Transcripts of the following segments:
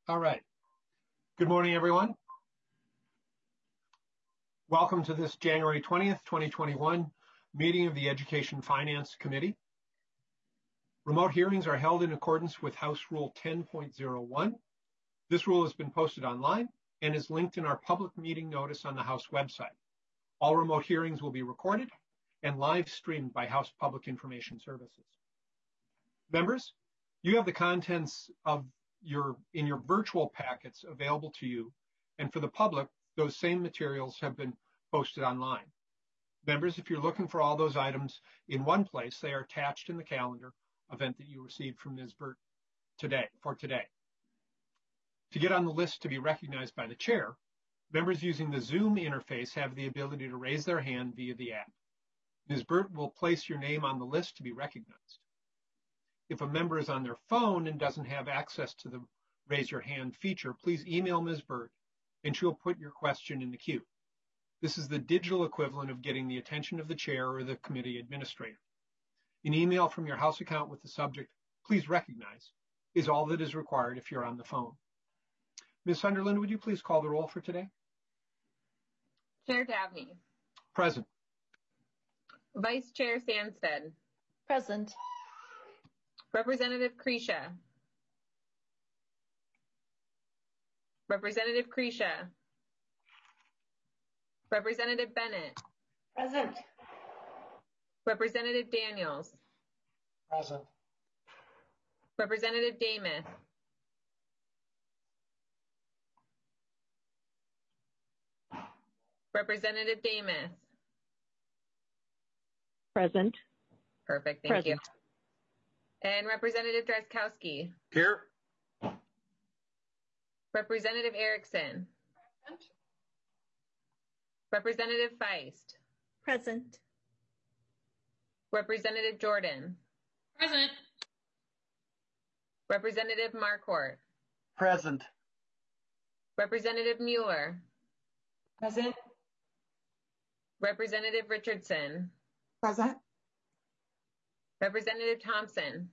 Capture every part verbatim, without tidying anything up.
All right. Good morning, everyone. Welcome to this January twentieth, twenty twenty-one meeting of the Education Finance Committee. Remote hearings are held in accordance with House Rule ten point oh one. This rule has been posted online and is linked in our public meeting notice on the House website. All remote hearings will be recorded and live streamed by House Public Information Services. Members, you have the contents of your in your virtual packets available to you, and for the public, those same materials have been posted online. Members, if you're looking for all those items in one place, they are attached in the calendar event that you received from Miz Burt today, for today. To get on the list to be recognized by the chair, members using the Zoom interface have the ability to raise their hand via the app. Miz Burt will place your name on the list to be recognized. If a member is on their phone and doesn't have access to the raise your hand feature, please email Miz Burt and she'll put your question in the queue. This is the digital equivalent of getting the attention of the chair or the committee administrator. An email from your House account with the subject, please recognize, is all that is required if you're on the phone. Miz Sunderland, would you please call the roll for today? Chair Dabney. Present. Vice Chair Sandstead. Present. Representative Kresha. Representative Kresha. Representative Bennett. Present. Representative Daniels. Present. Representative Damas. Representative Damas. Present. Perfect, thank Present. you. And Representative Drazkowski. Here. Representative Erickson. Present. Representative Feist. Present. Representative Jordan. Present. Representative Marquardt. Present. Representative Mueller. Present. Representative Richardson. Present. Representative Thompson.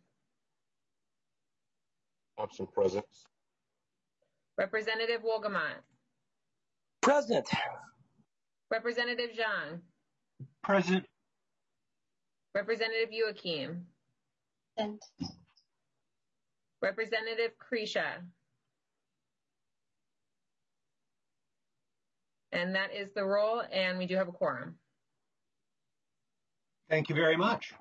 Thompson present. Representative Wolgamott. Present. Representative Zhang. Present. Representative Youakim. Present. Representative Kresha. And that is the roll, and we do have a quorum. Thank you very much.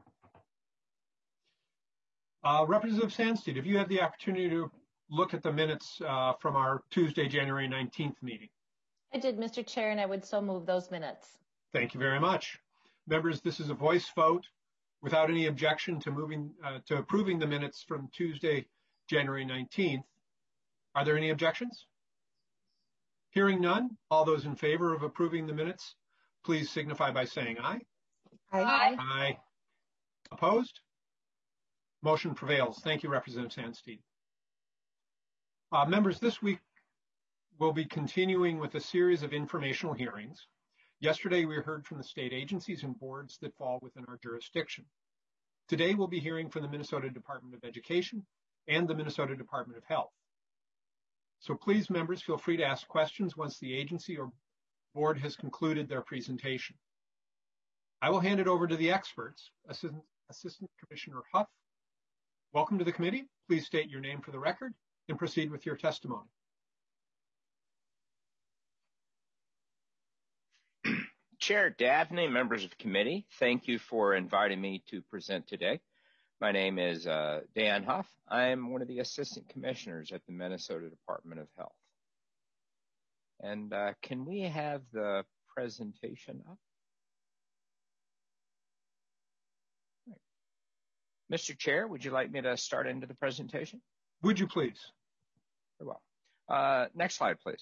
Uh, Representative Sandstead, have you had the opportunity to look at the minutes uh, from our Tuesday, January nineteenth meeting? I did, Mister Chair, and I would so move those minutes. Thank you very much. Members, this is a voice vote without any objection to moving uh, to approving the minutes from Tuesday, January nineteenth. Are there any objections? Hearing none, all those in favor of approving the minutes, please signify by saying aye. Aye. Aye. Opposed? Motion prevails. Thank you, Representative Sandstead. Uh, members, this week we'll be continuing with a series of informational hearings. Yesterday, we heard from the state agencies and boards that fall within our jurisdiction. Today, we'll be hearing from the Minnesota Department of Education and the Minnesota Department of Health. So please, members, feel free to ask questions once the agency or board has concluded their presentation. I will hand it over to the experts. Assistant, Assistant Commissioner Huff, welcome to the committee. Please state your name for the record and proceed with your testimony. Chair Dabney, members of the committee, thank you for inviting me to present today. My name is uh, Dan Huff. I'm one of the assistant commissioners at the Minnesota Department of Health. And uh, can we have the presentation up? Right. Mister Chair, would you like me to start into the presentation? Would you please? Very well. Uh, next slide, please.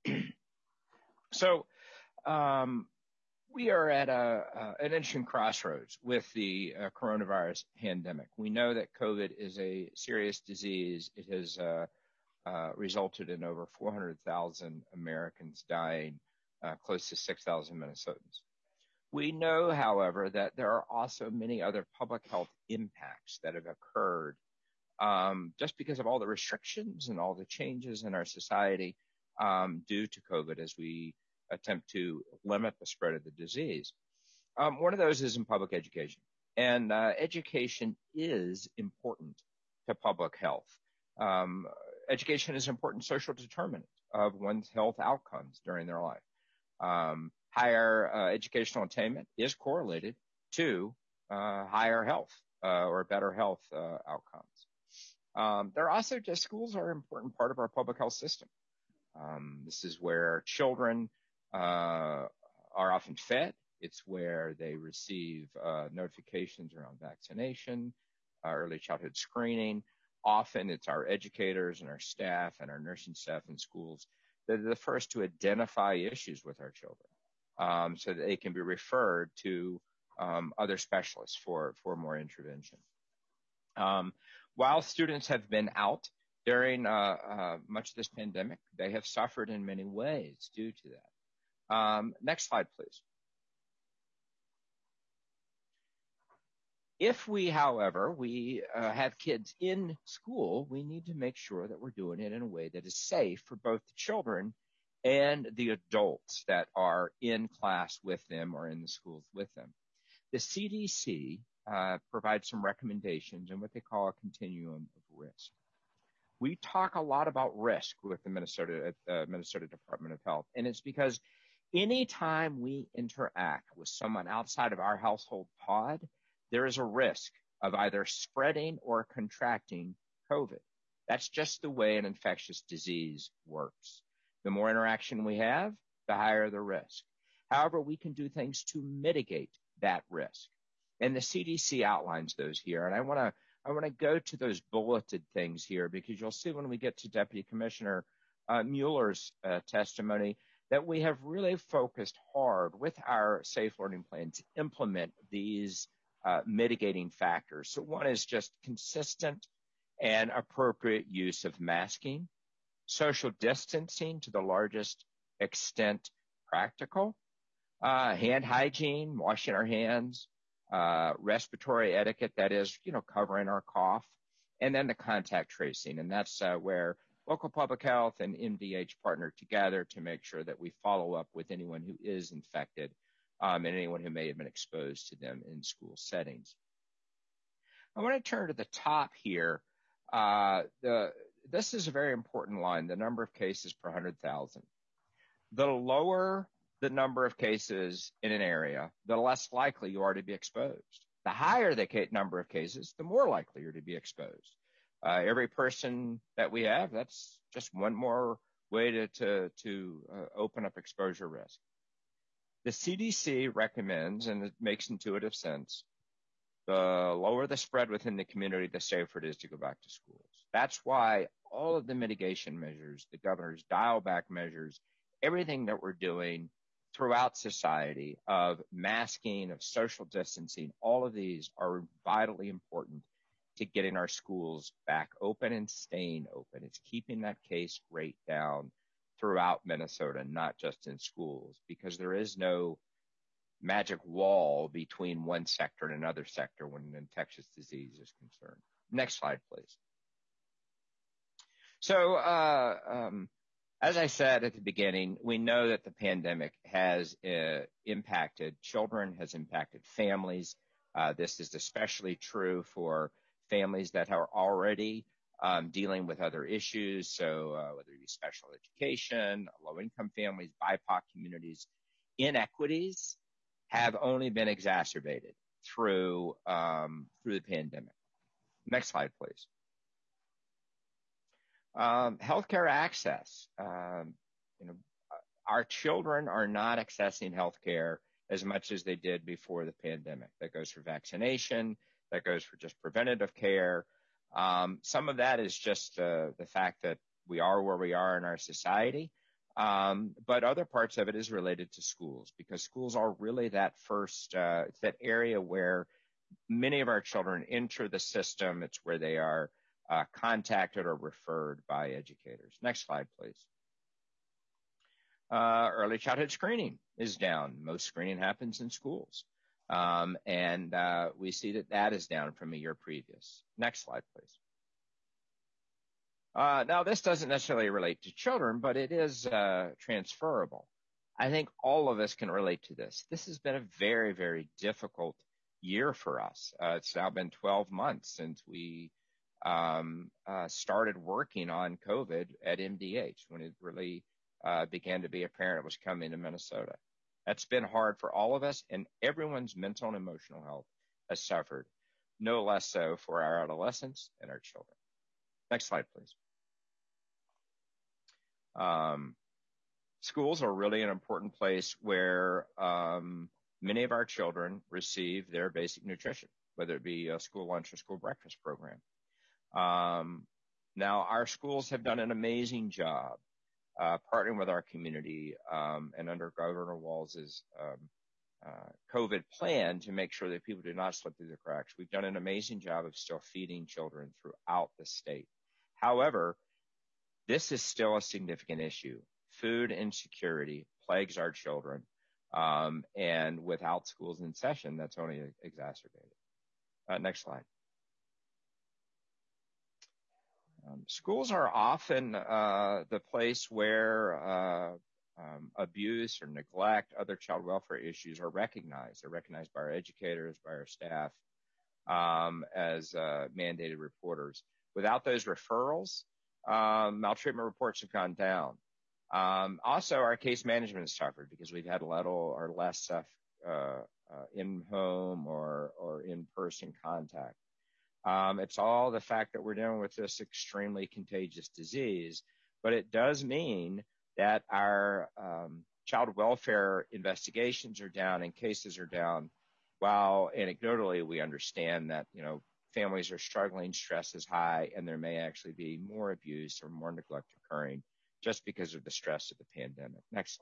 So, um, we are at a, uh, an interesting crossroads with the uh, coronavirus pandemic. We know that COVID is a serious disease. It has uh, uh, resulted in over four hundred thousand Americans dying, uh, close to six thousand Minnesotans. We know, however, that there are also many other public health impacts that have occurred um, just because of all the restrictions and all the changes in our society um, due to COVID as we attempt to limit the spread of the disease. Um, one of those is in public education. And uh, education is important to public health. Um, education is an important social determinant of one's health outcomes during their life. Um, higher uh, educational attainment is correlated to uh, higher health uh, or better health uh, outcomes. Um, they're also just schools are an important part of our public health system. Um, this is where children uh, are often fed. It's where they receive uh, notifications around vaccination, uh, early childhood screening. Often it's our educators and our staff and our nursing staff in schools that are the first to identify issues with our children um, so that they can be referred to um, other specialists for, for more intervention. Um, while students have been out during uh, uh, much of this pandemic, they have suffered in many ways due to that. Um, next slide, please. If we, however, we uh, have kids in school, we need to make sure that we're doing it in a way that is safe for both the children and the adults that are in class with them or in the schools with them. The C D C uh, provides some recommendations in what they call a continuum of risk. We talk a lot about risk with the Minnesota uh, Minnesota Department of Health, and it's because anytime we interact with someone outside of our household pod, there is a risk of either spreading or contracting COVID. That's just the way an infectious disease works. The more interaction we have, the higher the risk. However, we can do things to mitigate that risk. And the C D C outlines those here. And I want to I want to go to those bulleted things here because you'll see when we get to Deputy Commissioner uh, Mueller's uh, testimony that we have really focused hard with our safe learning plan to implement these Uh, mitigating factors. So one is just consistent and appropriate use of masking, social distancing to the largest extent practical, uh, hand hygiene, washing our hands, uh, respiratory etiquette, that is, you know, covering our cough, and then the contact tracing. And that's uh, where local public health and M D H partner together to make sure that we follow up with anyone who is infected Um, and anyone who may have been exposed to them in school settings. I want to turn to the top here. Uh, the, this is a very important line, the number of cases per one hundred thousand. The lower the number of cases in an area, the less likely you are to be exposed. The higher the ca- number of cases, the more likely you're to be exposed. Uh, every person that we have, that's just one more way to, to, to uh, open up exposure risk. The C D C recommends, and it makes intuitive sense, the lower the spread within the community, the safer it is to go back to schools. That's why all of the mitigation measures, the governor's dial back measures, everything that we're doing throughout society of masking, of social distancing, all of these are vitally important to getting our schools back open and staying open. It's keeping that case rate down throughout Minnesota, not just in schools, because there is no magic wall between one sector and another sector when an infectious disease is concerned. Next slide, please. So, uh, um, as I said at the beginning, we know that the pandemic has uh, impacted children, has impacted families. Uh, this is especially true for families that are already Um, dealing with other issues, so uh, whether it be special education, low-income families, B I P O C communities, inequities have only been exacerbated through um, through the pandemic. Next slide, please. Um, healthcare access. Um, you know, our children are not accessing healthcare as much as they did before the pandemic. That goes for vaccination. That goes for just preventative care. Um, some of that is just uh, the fact that we are where we are in our society, um, but other parts of it is related to schools because schools are really that first, uh, it's that area where many of our children enter the system. It's where they are uh, contacted or referred by educators. Next slide, please. Uh, early childhood screening is down. Most screening happens in schools. Um, and uh, we see that that is down from a year previous. Next slide, please. Uh, now, this doesn't necessarily relate to children, but it is uh, transferable. I think all of us can relate to this. This has been a very, very difficult year for us. Uh, it's now been twelve months since we um, uh, started working on COVID at M D H, when it really uh, began to be apparent it was coming to Minnesota. That's been hard for all of us, and everyone's mental and emotional health has suffered, no less so for our adolescents and our children. Next slide, please. Um, schools are really an important place where um, many of our children receive their basic nutrition, whether it be a school lunch or school breakfast program. Um, now, our schools have done an amazing job uh, partnering with our community um, and under Governor Walz's um, uh, COVID plan to make sure that people do not slip through the cracks. We've done an amazing job of still feeding children throughout the state. However, this is still a significant issue. Food insecurity plagues our children, um, and without schools in session, that's only exacerbated. Uh, next slide. Um, schools are often uh, the place where uh, um, abuse or neglect, other child welfare issues are recognized. They're recognized by our educators, by our staff, um, as uh, mandated reporters. Without those referrals, um, maltreatment reports have gone down. Um, also, our case management has suffered because we've had little or less uh, uh, in-home or, or in-person contact. Um, it's all the fact that we're dealing with this extremely contagious disease, but it does mean that our um, child welfare investigations are down and cases are down, while anecdotally we understand that, you know, families are struggling, stress is high, and there may actually be more abuse or more neglect occurring just because of the stress of the pandemic. Next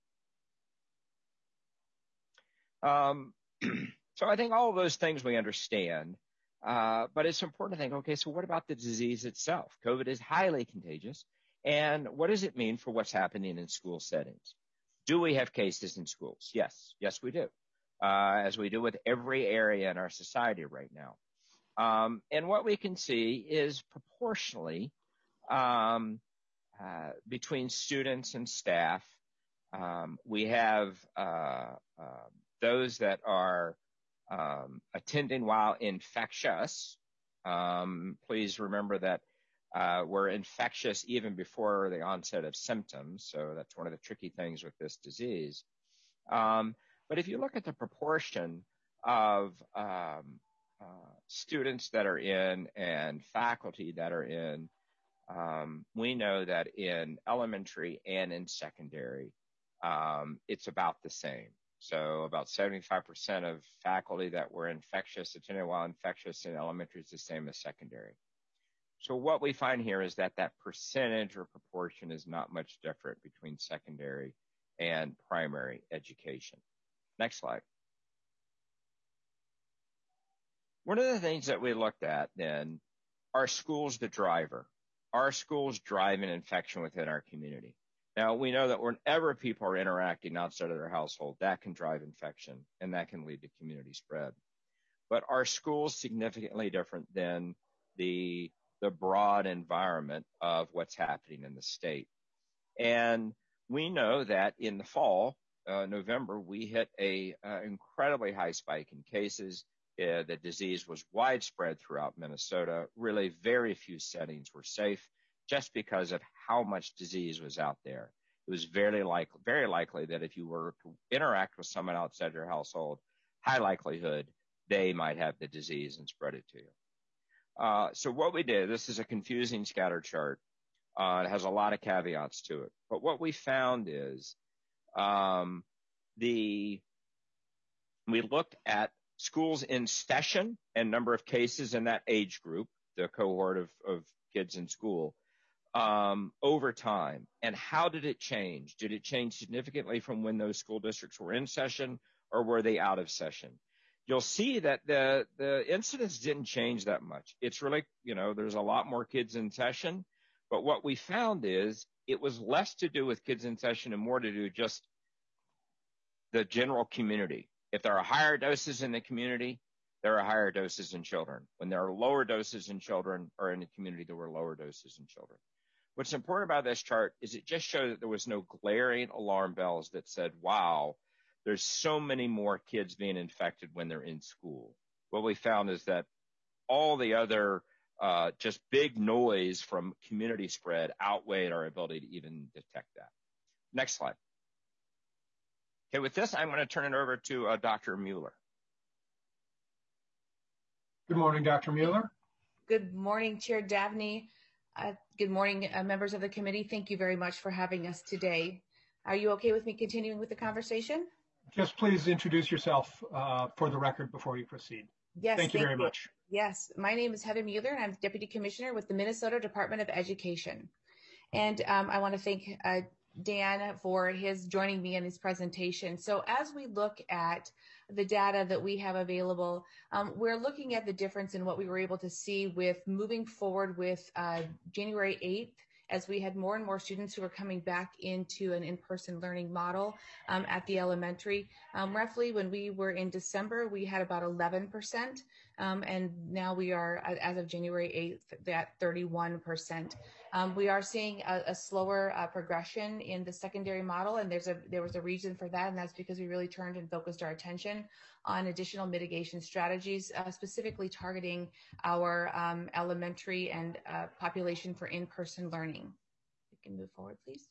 slide. Um, so I think all of those things we understand, uh, but it's important to think, okay, so what about the disease itself? COVID is highly contagious, and what does it mean for what's happening in school settings? Do we have cases in schools? Yes, yes we do, uh, as we do with every area in our society right now. Um, and what we can see is proportionally um, uh, between students and staff, um, we have uh, uh, those that are um, attending while infectious. Um, please remember that uh, we're infectious even before the onset of symptoms, so that's one of the tricky things with this disease. Um, but if you look at the proportion of um, Uh, students that are in and faculty that are in, um, we know that in elementary and in secondary, um, it's about the same. So about seventy-five percent of faculty that were infectious, attending while infectious in elementary is the same as secondary. So what we find here is that that percentage or proportion is not much different between secondary and primary education. Next slide. One of the things that we looked at then, are schools the driver? Are schools driving infection within our community? Now, we know that whenever people are interacting outside of their household, that can drive infection and that can lead to community spread. But are schools significantly different than the, the broad environment of what's happening in the state? And we know that in the fall, uh, November, we hit a uh, incredibly high spike in cases. Uh, the disease was widespread throughout Minnesota. Really, very few settings were safe just because of how much disease was out there. It was very likely, very likely that if you were to interact with someone outside your household, high likelihood they might have the disease and spread it to you. Uh, so what we did, this is a confusing scatter chart. Uh, it has a lot of caveats to it. But what we found is um, the we looked at schools in session and number of cases in that age group, the cohort of, of kids in school, um, over time. And how did it change? Did it change significantly from when those school districts were in session, or were they out of session? You'll see that the, the incidence didn't change that much. It's really, you know, there's a lot more kids in session, but what we found is it was less to do with kids in session and more to do just the general community. If there are higher doses in the community, there are higher doses in children. When there are lower doses in children or in the community, there were lower doses in children. What's important about this chart is it just showed that there was no glaring alarm bells that said, wow, there's so many more kids being infected when they're in school. What we found is that all the other uh, just big noise from community spread outweighed our ability to even detect that. Next slide. Okay, with this, I'm going to turn it over to uh, Doctor Mueller. Good morning, Doctor Mueller. Good morning, Chair Davnie. Uh, good morning, uh, members of the committee. Thank you very much for having us today. Are you okay with me continuing with the conversation? Just please introduce yourself uh, for the record before you proceed. Yes, thank you thank very you. much. Yes, my name is Heather Mueller, and I'm Deputy Commissioner with the Minnesota Department of Education. And um, I want to thank uh, Dan for his joining me in this presentation. So as we look at the data that we have available, um, we're looking at the difference in what we were able to see with moving forward with uh, January eighth, as we had more and more students who were coming back into an in-person learning model um, at the elementary. Um, roughly when we were in December, we had about eleven percent, um, and now we are, as of January eighth, at thirty-one percent. Um, we are seeing a, a slower uh, progression in the secondary model, and there's a there was a reason for that, and that's because we really turned and focused our attention on additional mitigation strategies, uh, specifically targeting our um, elementary and uh, population for in-person learning. We can move forward, please.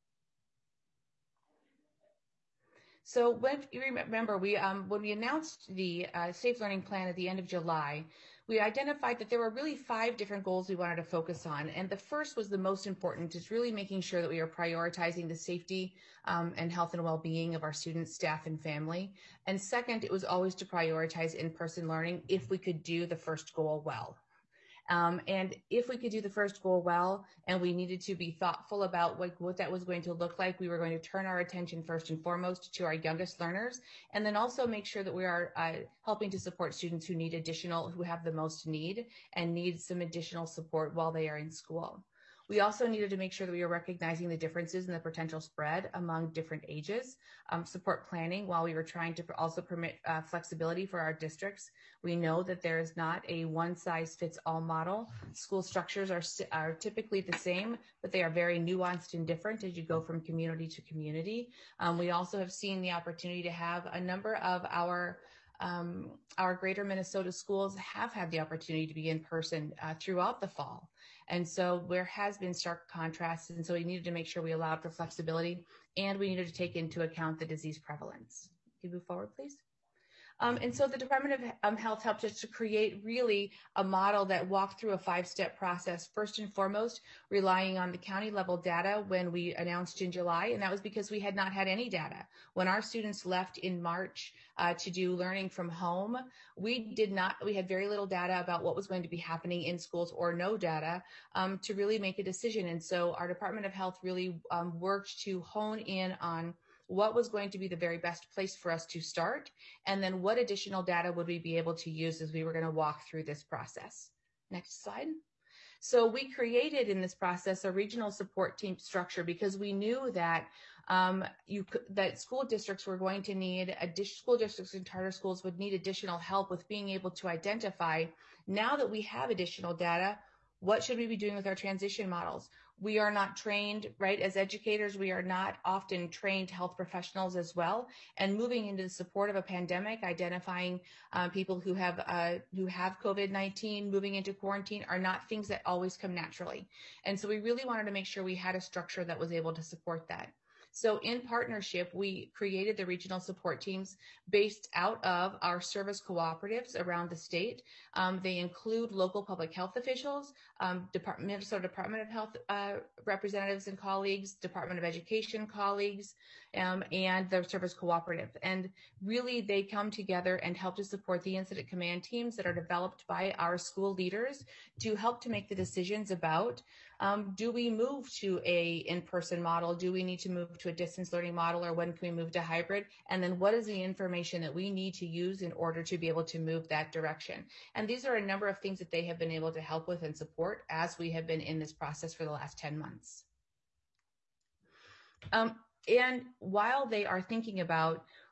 So when you remember, we um, when we announced the uh, Safe Learning Plan at the end of July, we identified that there were really five different goals we wanted to focus on. And the first was the most important, is really making sure that we are prioritizing the safety um, and health and well-being of our students, staff, and family. And second, it was always to prioritize in-person learning if we could do the first goal well. Um, and if we could do the first goal well, and we needed to be thoughtful about what, what that was going to look like, we were going to turn our attention first and foremost to our youngest learners, and then also make sure that we are uh, helping to support students who need additional, who have the most need and need some additional support while they are in school. We also needed to make sure that we were recognizing the differences in the potential spread among different ages, um, support planning while we were trying to also permit uh, flexibility for our districts. We know that there is not a one-size-fits-all model. School structures are, are typically the same, but they are very nuanced and different as you go from community to community. Um, we also have seen the opportunity to have a number of our Um, our greater Minnesota schools have had the opportunity to be in person uh, throughout the fall. And so there has been stark contrast. And so we needed to make sure we allowed for flexibility, and we needed to take into account the disease prevalence. Can you move forward, please? Um, and so the Department of um, Health helped us to create really a model that walked through a five-step process, first and foremost, relying on the county level data when we announced in July, and that was because we had not had any data. When our students left in March uh, to do learning from home, we did not, we had very little data about what was going to be happening in schools, or no data um, to really make a decision. And so our Department of Health really um, worked to hone in on what was going to be the very best place for us to start, and then what additional data would we be able to use as we were going to walk through this process. Next slide. So we created in this process a regional support team structure because we knew that um, you could, that school districts were going to need, additional school districts and charter schools would need additional help with being able to identify, now that we have additional data, what should we be doing with our transition models? We are not trained, right? As educators, we are not often trained health professionals as well. And moving into the support of a pandemic, identifying uh, people who have uh, who have COVID nineteen, moving into quarantine, are not things that always come naturally. And so we really wanted to make sure we had a structure that was able to support that. So in partnership, we created the regional support teams based out of our service cooperatives around the state. Um, they include local public health officials, um, Department, Minnesota Department of Health uh, representatives and colleagues, Department of Education colleagues, um, and the service cooperative. And really, they come together and help to support the incident command teams that are developed by our school leaders to help to make the decisions about, um, do we move to a in-person model? Do we need to move to a distance learning model, or when can we move to hybrid? And then what is the information that we need to use in order to be able to move that direction? And these are a number of things that they have been able to help with and support as we have been in this process for the last ten months. Um, and while they are thinking about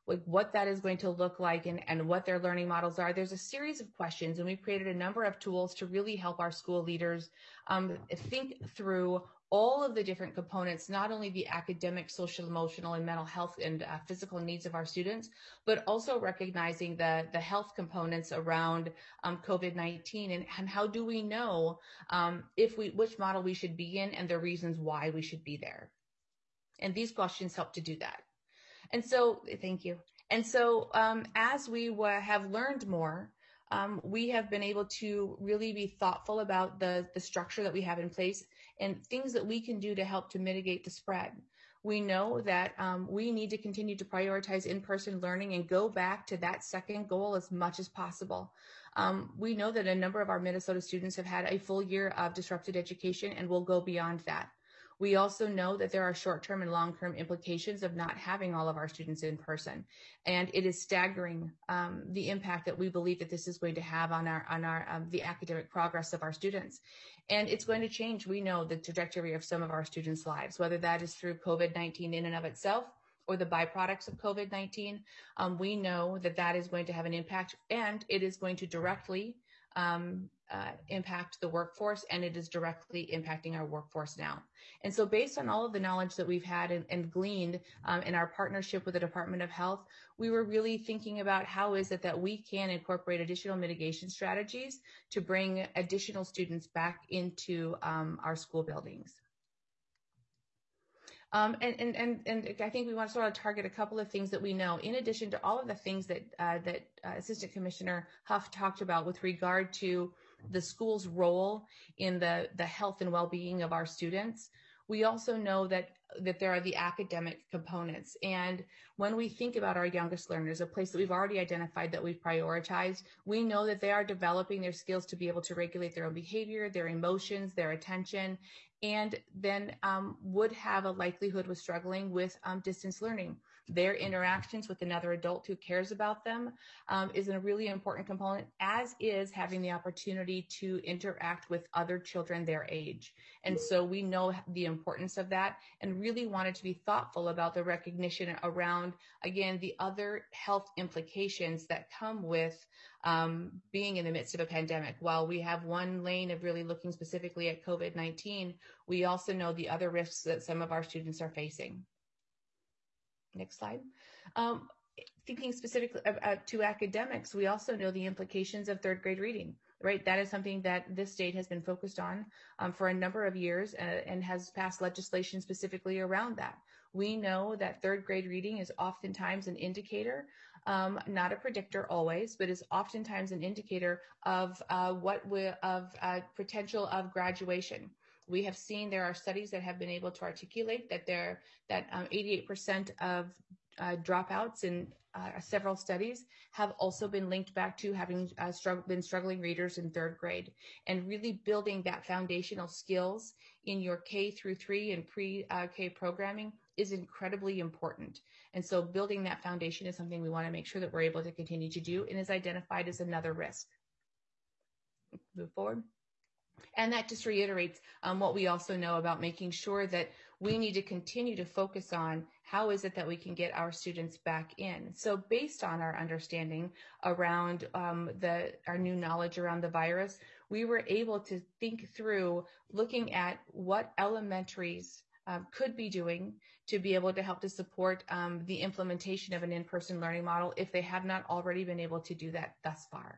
like what that is going to look like and, and what their learning models are. There's a series of questions, and we've created a number of tools to really help our school leaders um, think through all of the different components, not only the academic, social, emotional, and mental health and uh, physical needs of our students, but also recognizing the, the health components around um, COVID nineteen and, and how do we know um, if we which model we should be in and the reasons why we should be there. And these questions help to do that. And so, thank you. And so um, as we w- have learned more, um, we have been able to really be thoughtful about the, the structure that we have in place and things that we can do to help to mitigate the spread. We know that um, we need to continue to prioritize in-person learning and go back to that second goal as much as possible. Um, we know that a number of our Minnesota students have had a full year of disrupted education and will go beyond that. We also know that there are short-term and long-term implications of not having all of our students in person. And it is staggering um, the impact that we believe that this is going to have on our, on our, um, the academic progress of our students. And it's going to change, we know, the trajectory of some of our students' lives, whether that is through COVID nineteen in and of itself or the byproducts of COVID nineteen. Um, we know that that is going to have an impact, and it is going to directly um, uh, impact the workforce, and it is directly impacting our workforce now. And so based on all of the knowledge that we've had and, and gleaned um, in our partnership with the Department of Health, we were really thinking about how is it that we can incorporate additional mitigation strategies to bring additional students back into um, our school buildings. Um, and, and, and, and I think we want to sort of target a couple of things that we know, in addition to all of the things that, uh, that uh, Assistant Commissioner Huff talked about with regard to the school's role in the, the health and well-being of our students. We also know that, that there are the academic components. And when we think about our youngest learners, a place that we've already identified that we've prioritized, we know that they are developing their skills to be able to regulate their own behavior, their emotions, their attention, and then um, would have a likelihood with struggling with um, distance learning. Their interactions with another adult who cares about them um, is a really important component, as is having the opportunity to interact with other children their age. And so we know the importance of that and really wanted to be thoughtful about the recognition around, again, the other health implications that come with um, being in the midst of a pandemic. While we have one lane of really looking specifically at COVID nineteen, we also know the other risks that some of our students are facing. Next slide. Um, thinking specifically uh, to academics, we also know the implications of third grade reading, right? That is something that this state has been focused on um, for a number of years uh, and has passed legislation specifically around that. We know that third grade reading is oftentimes an indicator, um, not a predictor always, but is oftentimes an indicator of uh, what we, of uh, potential of graduation. We have seen there are studies that have been able to articulate that there that um, eighty-eight percent of uh, dropouts in uh, several studies have also been linked back to having uh, strugg- been struggling readers in third grade, and really building that foundational skills in your K through three and pre-K uh, programming is incredibly important. And so building that foundation is something we want to make sure that we're able to continue to do, and is identified as another risk. Move forward. And that just reiterates um, what we also know about making sure that we need to continue to focus on how is it that we can get our students back in. So based on our understanding around um, the our new knowledge around the virus, we were able to think through looking at what elementaries um, could be doing to be able to help to support um, the implementation of an in-person learning model if they have not already been able to do that thus far.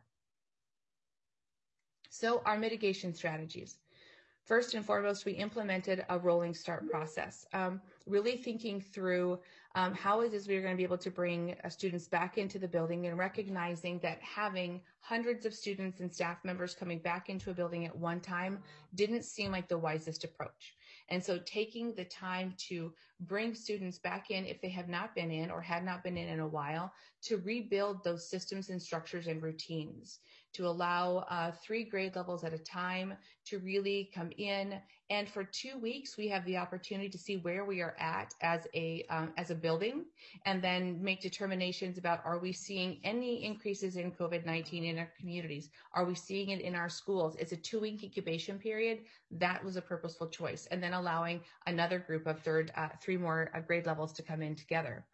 So our mitigation strategies. First and foremost, we implemented a rolling start process, um, really thinking through um, how it is we are going to be able to bring uh, students back into the building, and recognizing that having hundreds of students and staff members coming back into a building at one time didn't seem like the wisest approach. And so taking the time to bring students back in if they have not been in or had not been in in a while, to rebuild those systems and structures and routines, to allow uh, three grade levels at a time to really come in. And for two weeks, we have the opportunity to see where we are at as a, um, as a building, and then make determinations about, are we seeing any increases in COVID nineteen in our communities? Are we seeing it in our schools? It's a two week incubation period. That was a purposeful choice. And then allowing another group of third, uh, three more uh, grade levels to come in together.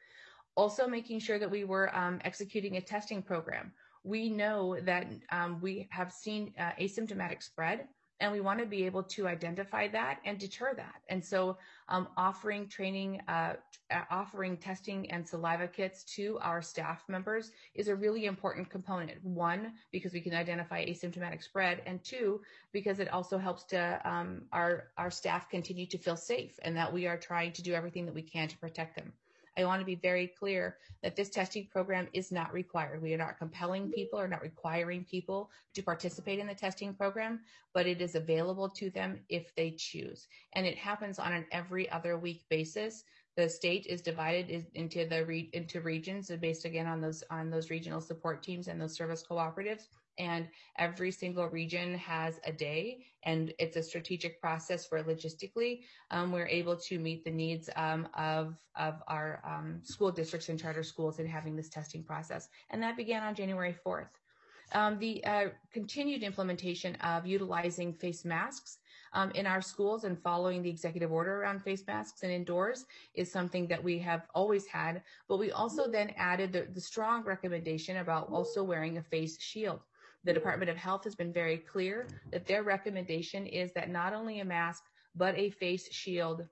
Also making sure that we were um, executing a testing program. We know that um, we have seen uh, asymptomatic spread, and we want to be able to identify that and deter that. And so um, offering training, uh, offering testing and saliva kits to our staff members is a really important component. One, because we can identify asymptomatic spread, and two, because it also helps to um, our, our staff continue to feel safe and that we are trying to do everything that we can to protect them. I want to be very clear that this testing program is not required. We are not compelling people or not requiring people to participate in the testing program, but it is available to them if they choose. And it happens on an every other week basis. The state is divided into the re- into regions based again on those on those regional support teams and those service cooperatives. And every single region has a day, and it's a strategic process where logistically um, we're able to meet the needs um, of, of our um, school districts and charter schools in having this testing process. And that began on January fourth. Um, the uh, continued implementation of utilizing face masks um, in our schools and following the executive order around face masks and indoors is something that we have always had, but we also then added the, the strong recommendation about also wearing a face shield. The Department of Health has been very clear that their recommendation is that not only a mask, but a face shield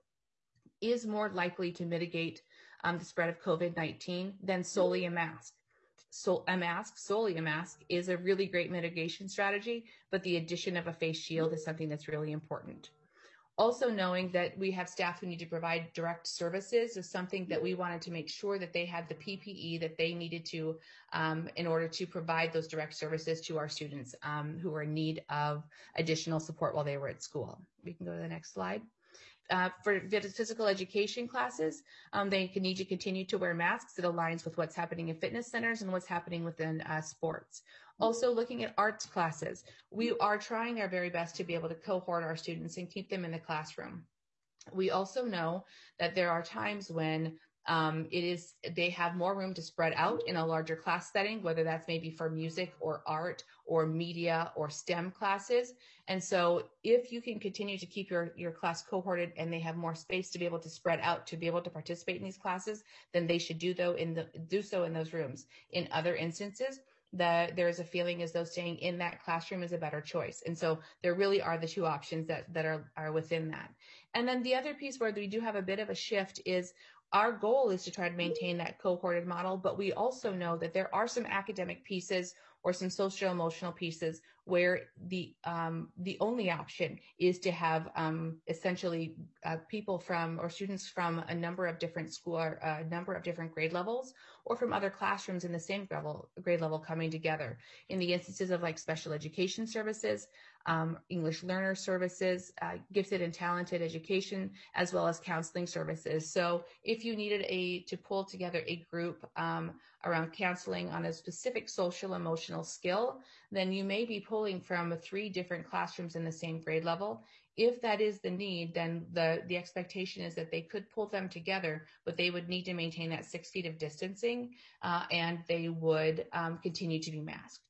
is more likely to mitigate um, the spread of COVID nineteen than solely a mask. So a mask, solely a mask, is a really great mitigation strategy, but the addition of a face shield is something that's really important. Also knowing that we have staff who need to provide direct services is something that we wanted to make sure that they had the P P E that they needed to um, in order to provide those direct services to our students um, who are in need of additional support while they were at school. We can go to the next slide. Uh, for physical education classes, um, they can need to continue to wear masks. It aligns with what's happening in fitness centers and what's happening within uh, sports. Also looking at arts classes, we are trying our very best to be able to cohort our students and keep them in the classroom. We also know that there are times when um, it is they have more room to spread out in a larger class setting, whether that's maybe for music or art or media or STEM classes. And so if you can continue to keep your, your class cohorted and they have more space to be able to spread out to be able to participate in these classes, then they should do, though in the, do so in those rooms. In other instances, that there is a feeling as though staying in that classroom is a better choice. And so there really are the two options that, that are, are within that. And then the other piece where we do have a bit of a shift is our goal is to try to maintain that cohorted model, but we also know that there are some academic pieces or some social emotional pieces where the um, the only option is to have um, essentially uh, people from or students from a number of different school or a number of different grade levels or from other classrooms in the same level, grade level coming together. In the instances of like special education services, um, English learner services, uh, gifted and talented education, as well as counseling services. So if you needed a to pull together a group um, around counseling on a specific social emotional skill, then you may be pulling from three different classrooms in the same grade level. If that is the need, then the, the expectation is that they could pull them together, but they would need to maintain that six feet of distancing uh, and they would um, continue to be masked.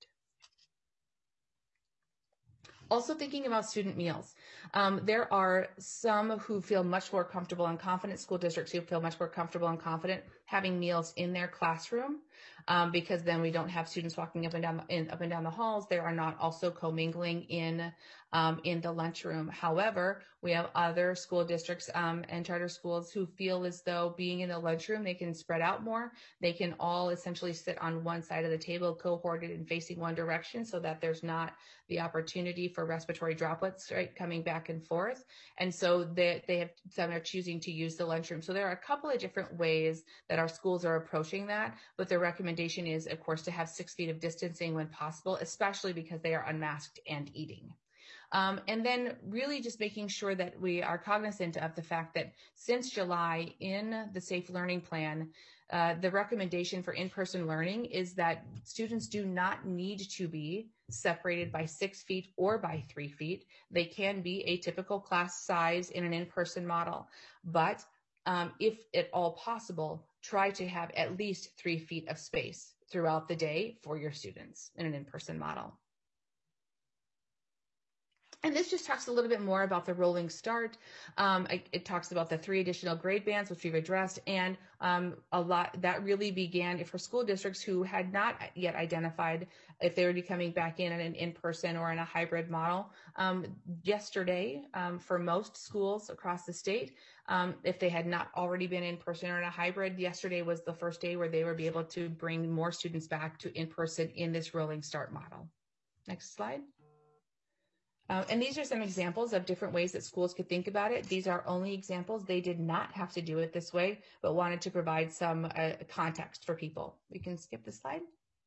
Also thinking about student meals. Um, there are some who feel much more comfortable and confident, school districts who feel much more comfortable and confident having meals in their classroom um, because then we don't have students walking up and down the, in, up and down the halls. They are not also commingling in um, in the lunchroom. However, we have other school districts um, and charter schools who feel as though being in the lunchroom, they can spread out more. They can all essentially sit on one side of the table, cohorted and facing one direction so that there's not the opportunity for respiratory droplets, right, coming back and forth. And so they, they have some are choosing to use the lunchroom. So there are a couple of different ways that our schools are approaching that, but the recommendation is, of course, to have six feet of distancing when possible, especially because they are unmasked and eating. Um, and then really just making sure that we are cognizant of the fact that since July in the Safe Learning Plan, uh, the recommendation for in-person learning is that students do not need to be separated by six feet or by three feet. They can be a typical class size in an in-person model, but um, if at all possible, try to have at least three feet of space throughout the day for your students in an in-person model. And this just talks a little bit more about the rolling start. Um, it, it talks about the three additional grade bands, which we've addressed, and um, a lot that really began for school districts who had not yet identified if they would be coming back in in an in-person or in a hybrid model. Um, yesterday, um, for most schools across the state, um, if they had not already been in person or in a hybrid, yesterday was the first day where they would be able to bring more students back to in-person in this rolling start model. Next slide. Uh, and these are some examples of different ways that schools could think about it. These are only examples. They did not have to do it this way, but wanted to provide some uh, context for people. We can skip the slide.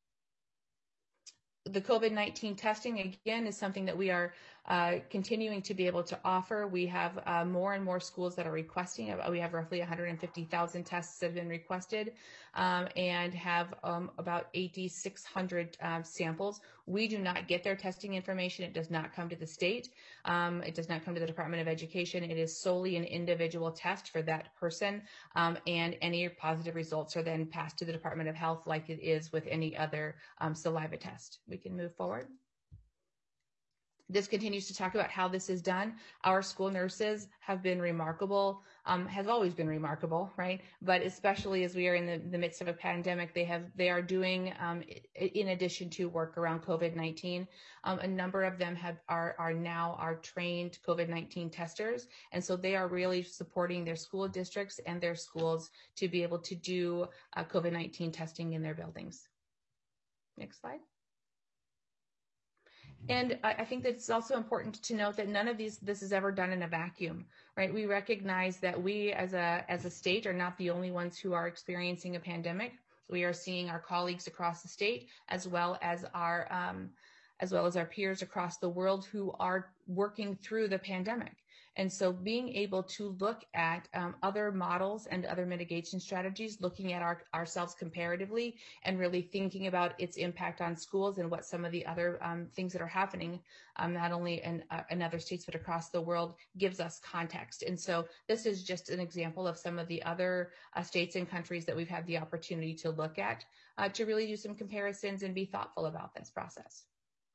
The COVID nineteen testing, again, is something that we are uh, continuing to be able to offer. We have uh, more and more schools that are requesting. We have roughly one hundred fifty thousand tests that have been requested um, and have um, about eight thousand six hundred um, samples. We do not get their testing information. It does not come to the state. Um, it does not come to the Department of Education. It is solely an individual test for that person, um, and any positive results are then passed to the Department of Health like it is with any other um, saliva test. We can move forward. This continues to talk about how this is done. Our school nurses have been remarkable, um, have always been remarkable, right? But especially as we are in the, the midst of a pandemic, they have they are doing, um, in addition to work around COVID nineteen, um, a number of them have are are now are trained COVID nineteen testers, and so they are really supporting their school districts and their schools to be able to do uh, COVID nineteen testing in their buildings. Next slide. And I think that it's also important to note that none of these, this is ever done in a vacuum, right? We recognize that we as a, as a state are not the only ones who are experiencing a pandemic. We are seeing our colleagues across the state, as well as our, um, as well as our peers across the world who are working through the pandemic. And so being able to look at um, other models and other mitigation strategies, looking at our, ourselves comparatively and really thinking about its impact on schools and what some of the other um, things that are happening, um, not only in, uh, in other states, but across the world, gives us context. And so this is just an example of some of the other uh, states and countries that we've had the opportunity to look at uh, to really do some comparisons and be thoughtful about this process.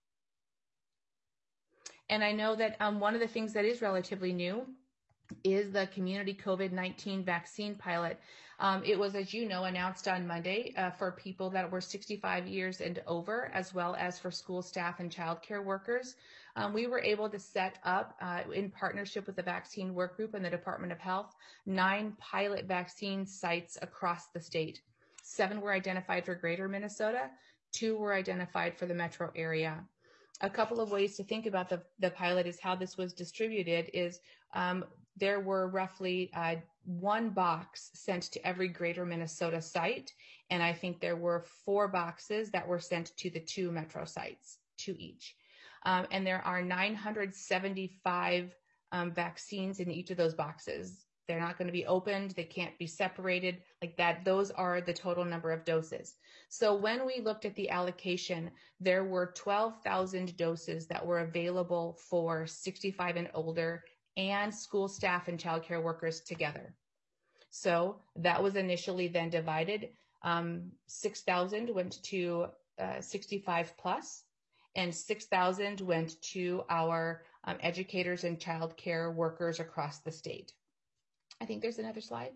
And I know that um, one of the things that is relatively new is the community COVID nineteen vaccine pilot. Um, it was, as you know, announced on Monday uh, for people that were sixty-five years and over, as well as for school staff and childcare workers. Um, we were able to set up, uh, in partnership with the Vaccine Work Group and the Department of Health, nine pilot vaccine sites across the state. Seven were identified for Greater Minnesota, two were identified for the metro area. A couple of ways to think about the, the pilot is how this was distributed is um, there were roughly uh, one box sent to every Greater Minnesota site, and I think there were four boxes that were sent to the two metro sites, two each. Um, and there are nine hundred seventy-five um, vaccines in each of those boxes. They're not going to be opened. They can't be separated like that. Those are the total number of doses. So when we looked at the allocation, there were twelve thousand doses that were available for sixty-five and older and school staff and childcare workers together. So that was initially then divided. Um, six thousand went to uh, sixty-five plus, and six thousand went to our um, educators and childcare workers across the state. I think there's another slide.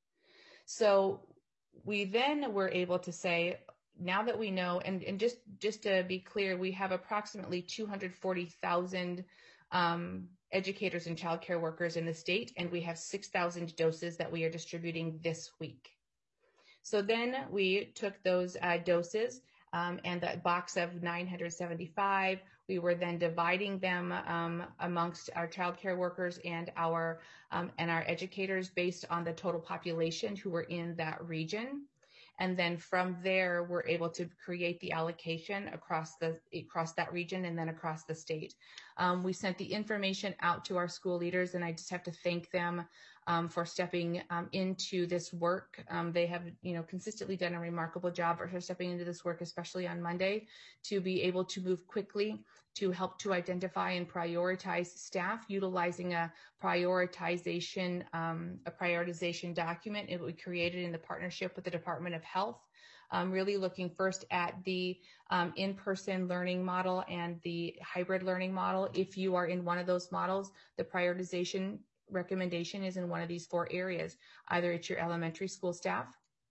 So we then were able to say, now that we know, and, and just, just to be clear, we have approximately two hundred forty thousand um, educators and childcare workers in the state, and we have six thousand doses that we are distributing this week. So then we took those uh, doses um, and that box of nine hundred seventy-five, we were then dividing them um, amongst our childcare workers and our um, and our educators based on the total population who were in that region. And then from there, we're able to create the allocation across the across that region and then across the state. Um, we sent the information out to our school leaders, and I just have to thank them um, for stepping um, into this work. Um, they have, you know, consistently done a remarkable job for stepping into this work, especially on Monday, to be able to move quickly to help to identify and prioritize staff utilizing a prioritization, um, a prioritization document it we created in the partnership with the Department of Health. Um, really looking first at the um, in-person learning model and the hybrid learning model. If you are in one of those models, the prioritization recommendation is in one of these four areas. Either it's your elementary school staff,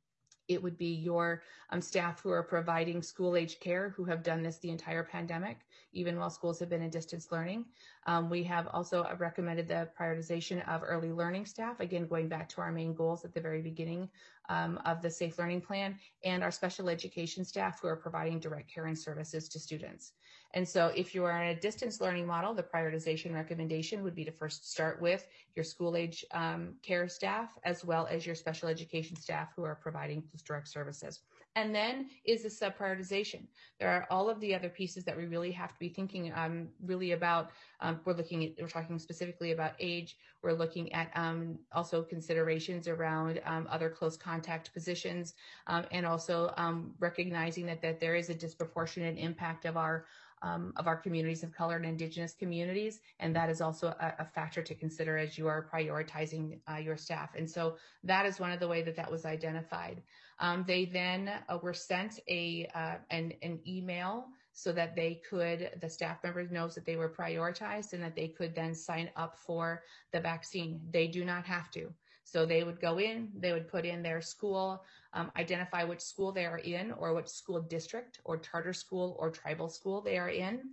it would be your um, staff who are providing school-age care, who have done this the entire pandemic, even while schools have been in distance learning. Um, we have also recommended the prioritization of early learning staff, again, going back to our main goals at the very beginning um, of the Safe Learning Plan, and our special education staff who are providing direct care and services to students. And so if you are in a distance learning model, the prioritization recommendation would be to first start with your school age um, care staff, as well as your special education staff who are providing those direct services. And then is the sub-prioritization. There are all of the other pieces that we really have to be thinking um, really about. Um, we're looking at, we're talking specifically about age. We're looking at um, also considerations around um, other close contact positions, um, and also um, recognizing that, that there is a disproportionate impact of our Um, of our communities of color and indigenous communities. And that is also a, a factor to consider as you are prioritizing uh, your staff. And so that is one of the way that that was identified. Um, they then uh, were sent a uh, an, an email so that they could, the staff members knows that they were prioritized and that they could then sign up for the vaccine. They do not have to. So they would go in, they would put in their school, um, identify which school they are in, or which school district or charter school or tribal school they are in.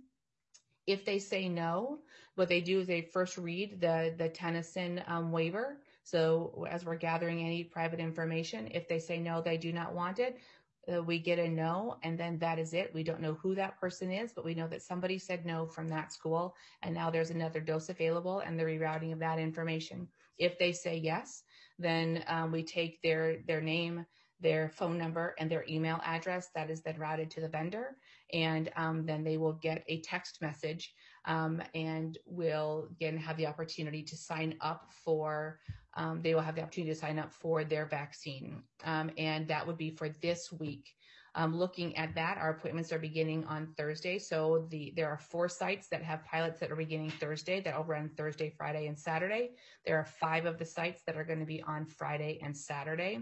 If they say no, what they do is they first read the, the Tennyson um, waiver. So as we're gathering any private information, if they say no, they do not want it, uh, we get a no, and then that is it. We don't know who that person is, but we know that somebody said no from that school, and now there's another dose available and the rerouting of that information. If they say yes, then um, we take their, their name, their phone number, and their email address that is then routed to the vendor. And um, then they will get a text message um, and will again have the opportunity to sign up for, um, they will have the opportunity to sign up for their vaccine. Um, and that would be for this week. Um, looking at that, our appointments are beginning on Thursday. So the there are four sites that have pilots that are beginning Thursday that will run Thursday, Friday, and Saturday. There are five of the sites that are going to be on Friday and Saturday.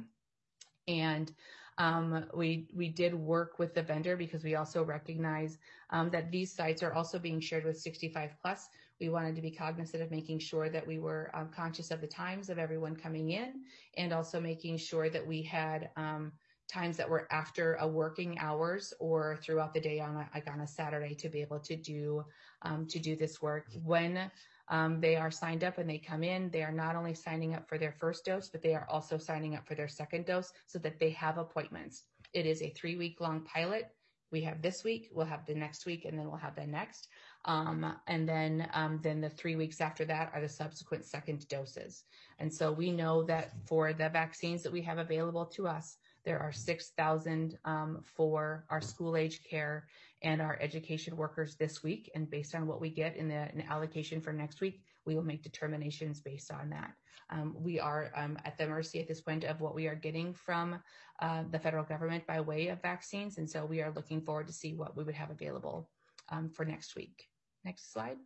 And um, we we did work with the vendor because we also recognize um, that these sites are also being shared with sixty-five plus. We wanted to be cognizant of making sure that we were um, conscious of the times of everyone coming in, and also making sure that we had um, times that were after a working hours or throughout the day on a, like on a Saturday to be able to do um, to do this work. When Um, they are signed up and they come in, they are not only signing up for their first dose, but they are also signing up for their second dose so that they have appointments. It is a three week long pilot. We have this week, we'll have the next week, and then we'll have the next. Um, and then, um, then the three weeks after that are the subsequent second doses. And so we know that for the vaccines that we have available to us, there are six thousand um, for our school age care and our education workers this week. And based on what we get in the in allocation for next week, we will make determinations based on that. Um, we are um, at the mercy at this point of what we are getting from uh, the federal government by way of vaccines. And so we are looking forward to see what we would have available um, for next week. Next slide.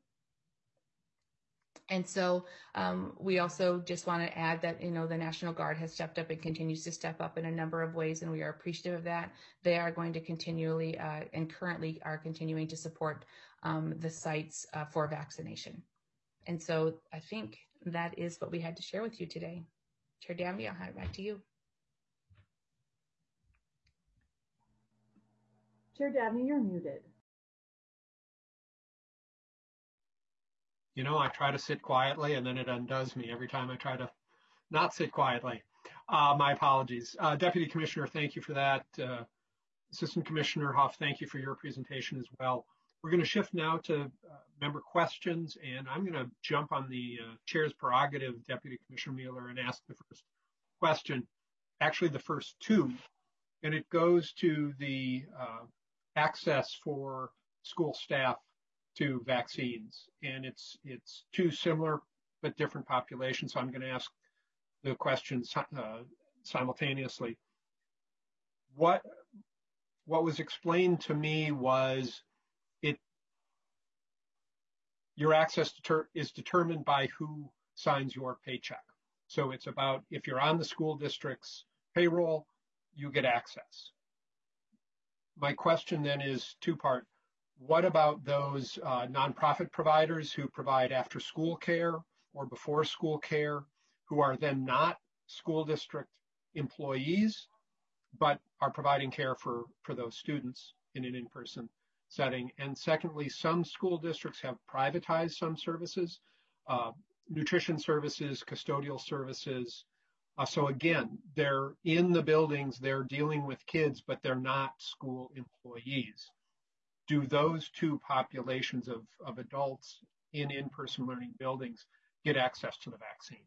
And so um, we also just want to add that, you know, the National Guard has stepped up and continues to step up in a number of ways, and we are appreciative of that. They are going to continually uh, and currently are continuing to support um, the sites uh, for vaccination. And so I think that is what we had to share with you today. Chair Dabney, I'll hand it back to you. Chair Dabney, you're muted. You know, I try to sit quietly and then it undoes me every time I try to not sit quietly. Uh, my apologies. Uh, Deputy Commissioner, thank you for that. Uh, Assistant Commissioner Huff, thank you for your presentation as well. We're going to shift now to uh, member questions, and I'm going to jump on the uh, chair's prerogative, Deputy Commissioner Mueller, and ask the first question, actually the first two, and it goes to the uh, access for school staff to vaccines, and it's it's two similar but different populations. So I'm going to ask the questions uh, simultaneously. What what was explained to me was it your access deter- is determined by who signs your paycheck. So it's about if you're on the school district's payroll, you get access. My question then is two-part. What about those uh, nonprofit providers who provide after-school care or before-school care, who are then not school district employees, but are providing care for, for those students in an in-person setting? And secondly, some school districts have privatized some services, uh, nutrition services, custodial services. Uh, so again, they're in the buildings, they're dealing with kids, but they're not school employees. Do those two populations of, of adults in in-person learning buildings get access to the vaccine?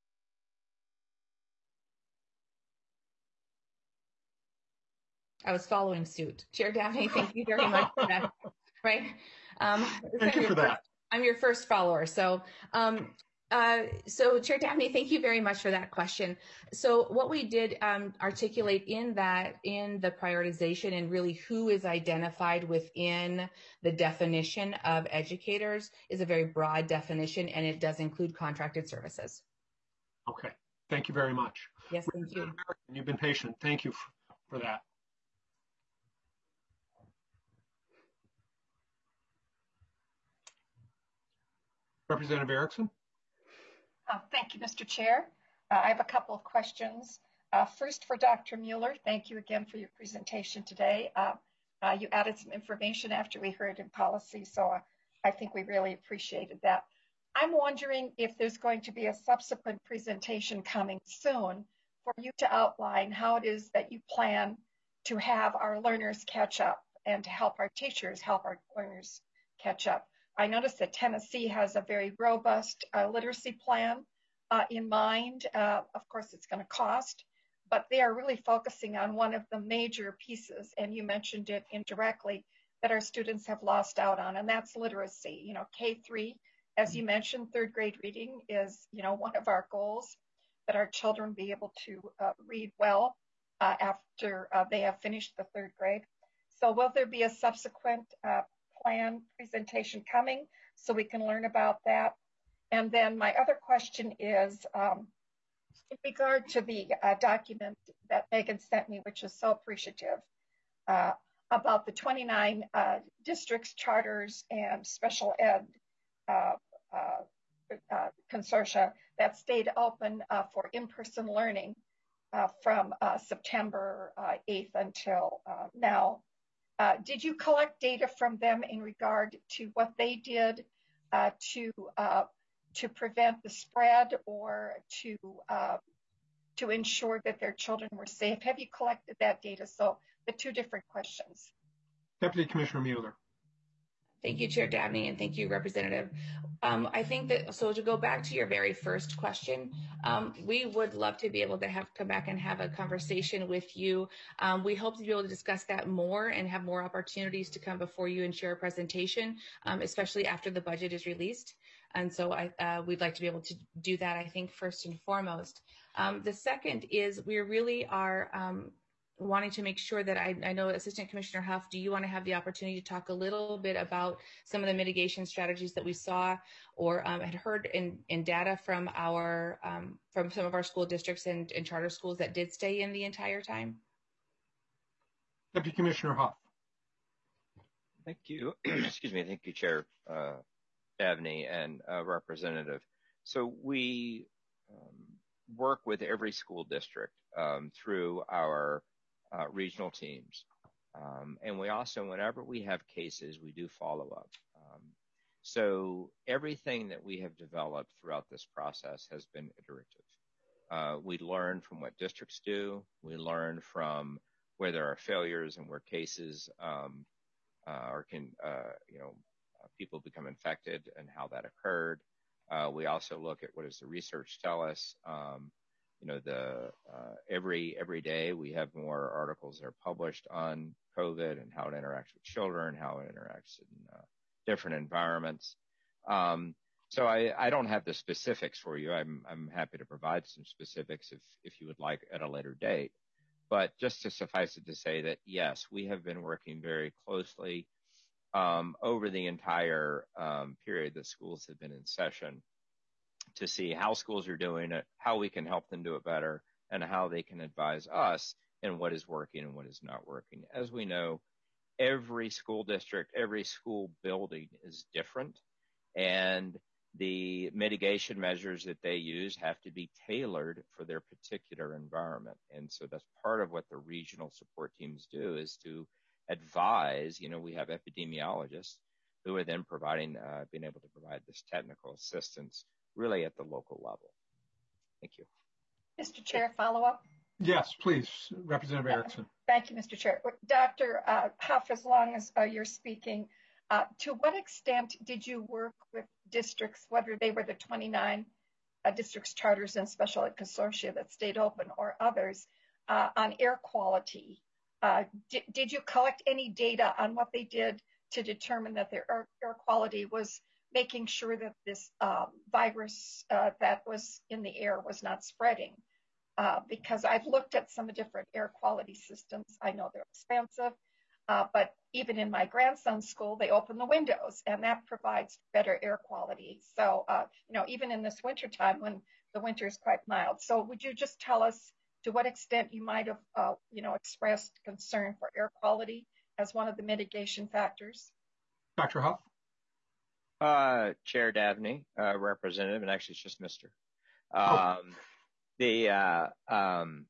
I was following suit. Chair Dabney, thank you very much for that. Right? Um, thank you for that. First, I'm your first follower. So, um, uh, so Chair Dabney, thank you very much for that question. So what we did um, articulate in that, in the prioritization and really who is identified within the definition of educators is a very broad definition, and it does include contracted services. Okay, thank you very much. Yes, thank you. You've been patient. Thank you for, for that. Representative Erickson. Uh, thank you, Mister Chair. Uh, I have a couple of questions. Uh, first, for Doctor Mueller, thank you again for your presentation today. Uh, uh, you added some information after we heard in policy, so uh, I think we really appreciated that. I'm wondering if there's going to be a subsequent presentation coming soon for you to outline how it is that you plan to have our learners catch up and to help our teachers help our learners catch up. I noticed that Tennessee has a very robust uh, literacy plan uh, in mind. Uh, of course, it's going to cost, but they are really focusing on one of the major pieces, and you mentioned it indirectly, that our students have lost out on, and that's literacy. You know, K three, as you mentioned, third grade reading is, you know, one of our goals, that our children be able to uh, read well uh, after uh, they have finished the third grade. So will there be a subsequent uh, plan presentation coming so we can learn about that? And then my other question is um, in regard to the uh, document that Megan sent me, which is so appreciative, uh, about the twenty-nine uh, districts, charters, and special ed uh, uh, uh, consortia that stayed open uh, for in-person learning uh, from uh, September uh, eighth until uh, now. Uh, did you collect data from them in regard to what they did uh, to uh, to prevent the spread or to uh, to ensure that their children were safe? Have you collected that data? So the two different questions. Deputy Commissioner Mueller. Thank you, Chair Dabney, and thank you, Representative. Um, I think that, so to go back to your very first question, um, we would love to be able to have come back and have a conversation with you. Um, we hope to be able to discuss that more and have more opportunities to come before you and share a presentation, um, especially after the budget is released. And so I, uh, we'd like to be able to do that, I think, first and foremost. Um, the second is we really are um, wanting to make sure that I, I know Assistant Commissioner Huff, do you want to have the opportunity to talk a little bit about some of the mitigation strategies that we saw or um, had heard in, in data from our um, from some of our school districts and, and charter schools that did stay in the entire time? Deputy Commissioner Huff. Thank you. Excuse me. Thank you, Chair uh, Dabney and uh, Representative. So we um, work with every school district um, through our Uh, regional teams. Um, and we also, whenever we have cases, we do follow up. Um, so everything that we have developed throughout this process has been iterative. Uh, we learn from what districts do. We learn from where there are failures and where cases um, uh, or can, uh, you know, uh, people become infected and how that occurred. Uh, we also look at what does the research tell us. Um, You know, the uh, every every day we have more articles that are published on COVID and how it interacts with children, how it interacts in uh, different environments. Um, So I, I don't have the specifics for you. I'm, I'm happy to provide some specifics if, if you would like at a later date. But just to suffice it to say that, yes, we have been working very closely um, over the entire um, period that schools have been in session to see how schools are doing it, how we can help them do it better, and how they can advise us in what is working and what is not working. As we know, every school district, every school building is different, and the mitigation measures that they use have to be tailored for their particular environment. And so that's part of what the regional support teams do, is to advise. You know, we have epidemiologists who are then providing, uh, being able to provide this technical assistance really at the local level. Thank you. Mister Chair, follow up? Yes, please, Representative Erickson. Thank you, Mister Chair. Doctor Uh, Huff, as long as uh, you're speaking, uh, to what extent did you work with districts, whether they were the twenty-nine uh, districts, charters, and special ed consortia that stayed open or others, uh, on air quality? Uh, did, did you collect any data on what they did to determine that their air, air quality was making sure that this um, virus uh, that was in the air was not spreading? Uh, because I've looked at some different air quality systems. I know they're expensive, uh, but even in my grandson's school, they open the windows, and that provides better air quality. So, uh, you know, even in this wintertime when the winter is quite mild. So would you just tell us to what extent you might have, uh, you know, expressed concern for air quality as one of the mitigation factors? Doctor Huff? Uh, Chair Dabney, uh, Representative, and actually it's just Mister Um, oh. The uh, um,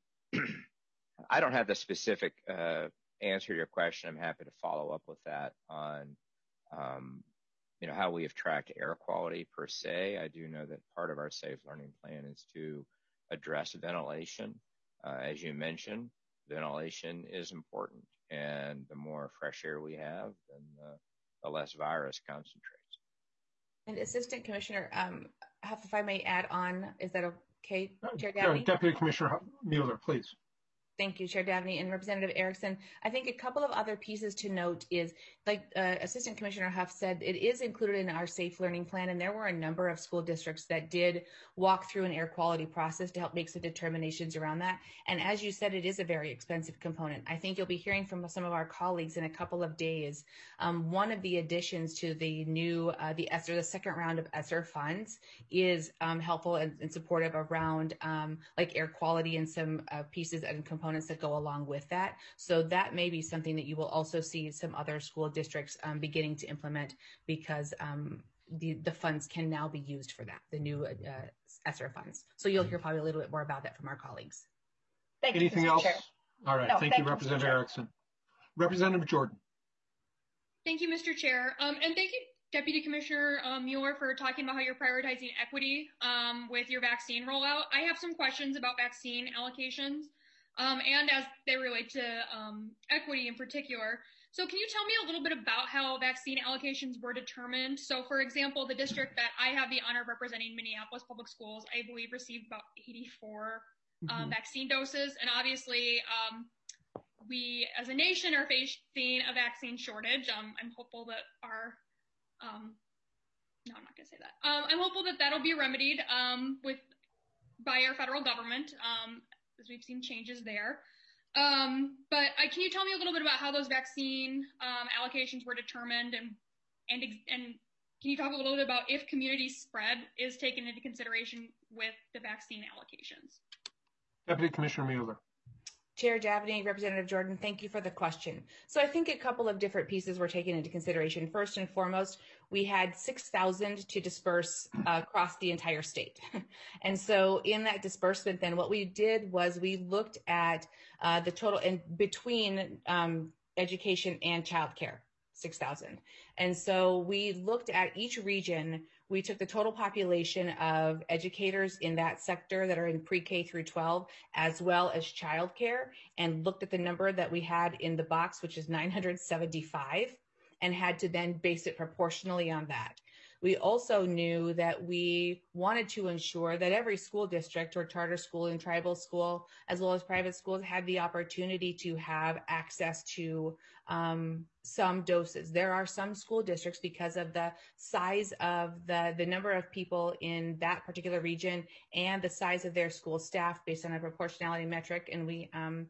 I don't have the specific uh, answer to your question. I'm happy to follow up with that on, um, you know, how we have tracked air quality per se. I do know that part of our Safe Learning Plan is to address ventilation. Uh, as you mentioned, ventilation is important, and the more fresh air we have, then the, the less virus concentrates. And Assistant Commissioner um, Huff, if I may add on, is that okay, Chair Dabney? Uh, Deputy Commissioner Mueller, please. Thank you, Chair Dabney and Representative Erickson. I think a couple of other pieces to note is, like uh, Assistant Commissioner Huff said, it is included in our Safe Learning Plan, and there were a number of school districts that did walk through an air quality process to help make some determinations around that. And as you said, it is a very expensive component. I think you'll be hearing from some of our colleagues in a couple of days. Um, one of the additions to the new, uh, the ESSER, the second round of ESSER funds is um, helpful and, and supportive around um, like air quality and some uh, pieces and components that go along with that. So that may be something that you will also see some other school districts um, beginning to implement, because um, the, the funds can now be used for that, the new uh, ESSER funds. So you'll hear probably a little bit more about that from our colleagues. Thank Anything you, Mister else? Chair. All right, no, thank, thank you, you, Representative Erickson. Representative Jordan. Thank you, Mister Chair. Um, and thank you, Deputy Commissioner um, Mueller, for talking about how you're prioritizing equity um, with your vaccine rollout. I have some questions about vaccine allocations. Um, and as they relate to um, equity in particular. So can you tell me a little bit about how vaccine allocations were determined? So for example, the district that I have the honor of representing, Minneapolis Public Schools, I believe received about eighty-four um, mm-hmm. vaccine doses. And obviously um, we as a nation are facing a vaccine shortage. Um, I'm hopeful that our, um, no, I'm not gonna say that. Um, I'm hopeful that that'll be remedied um, with by our federal government. Um, as we've seen changes there. Um, but I, can you tell me a little bit about how those vaccine um, allocations were determined, and, and, and can you talk a little bit about if community spread is taken into consideration with the vaccine allocations? Deputy Commissioner Mueller. Chair Dabney, Representative Jordan, thank you for the question. So I think a couple of different pieces were taken into consideration. First and foremost, we had six thousand to disperse uh, across the entire state. And so in that disbursement, then what we did was we looked at uh, the total in between um, education and childcare, six thousand. And so we looked at each region. We took the total population of educators in that sector that are in pre-K through twelve, as well as childcare, and looked at the number that we had in the box, which is nine hundred seventy-five, and had to then base it proportionally on that. We also knew that we wanted to ensure that every school district or charter school and tribal school, as well as private schools, had the opportunity to have access to um, some doses. There are some school districts, because of the size of the, the number of people in that particular region and the size of their school staff based on a proportionality metric, and we um,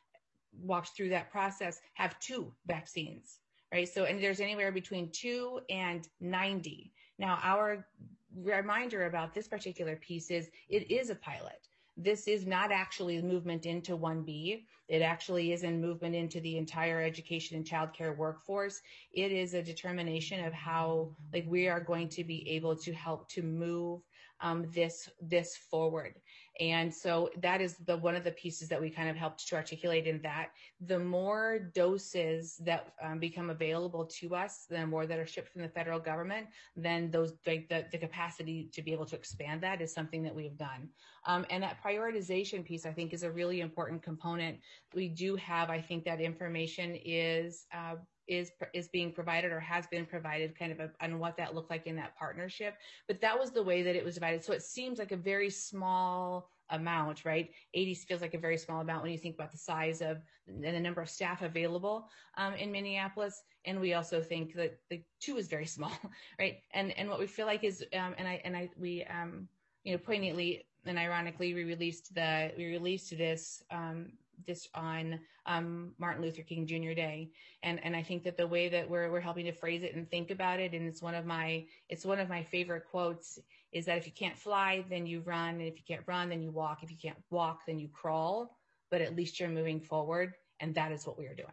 walked through that process, have two vaccines. Right. So, and there's anywhere between two and ninety. Now, our reminder about this particular piece is it is a pilot. This is not actually movement into one B. It actually is in movement into the entire education and childcare workforce. It is a determination of how, like, we are going to be able to help to move um, this this forward. And so that is the one of the pieces that we kind of helped to articulate in that. The more doses that um, become available to us, the more that are shipped from the federal government, then those like the, the capacity to be able to expand that is something that we've done. Um, and that prioritization piece, I think, is a really important component. We do have, I think, that information is uh, is is being provided or has been provided kind of a, on what that looked like in that partnership. But that was the way that it was divided. So it seems like a very small amount, right? eighty feels like a very small amount when you think about the size of and the number of staff available um, in Minneapolis. And we also think that the two is very small, right? And and what we feel like is, um, and I and I we um, you know poignantly and ironically we released the we released this. Um, this on um, Martin Luther King Junior Day. And, and I think that the way that we're, we're helping to phrase it and think about it, and it's one of my, it's one of my favorite quotes, is that if you can't fly, then you run. And if you can't run, then you walk. If you can't walk, then you crawl, but at least you're moving forward. And that is what we are doing.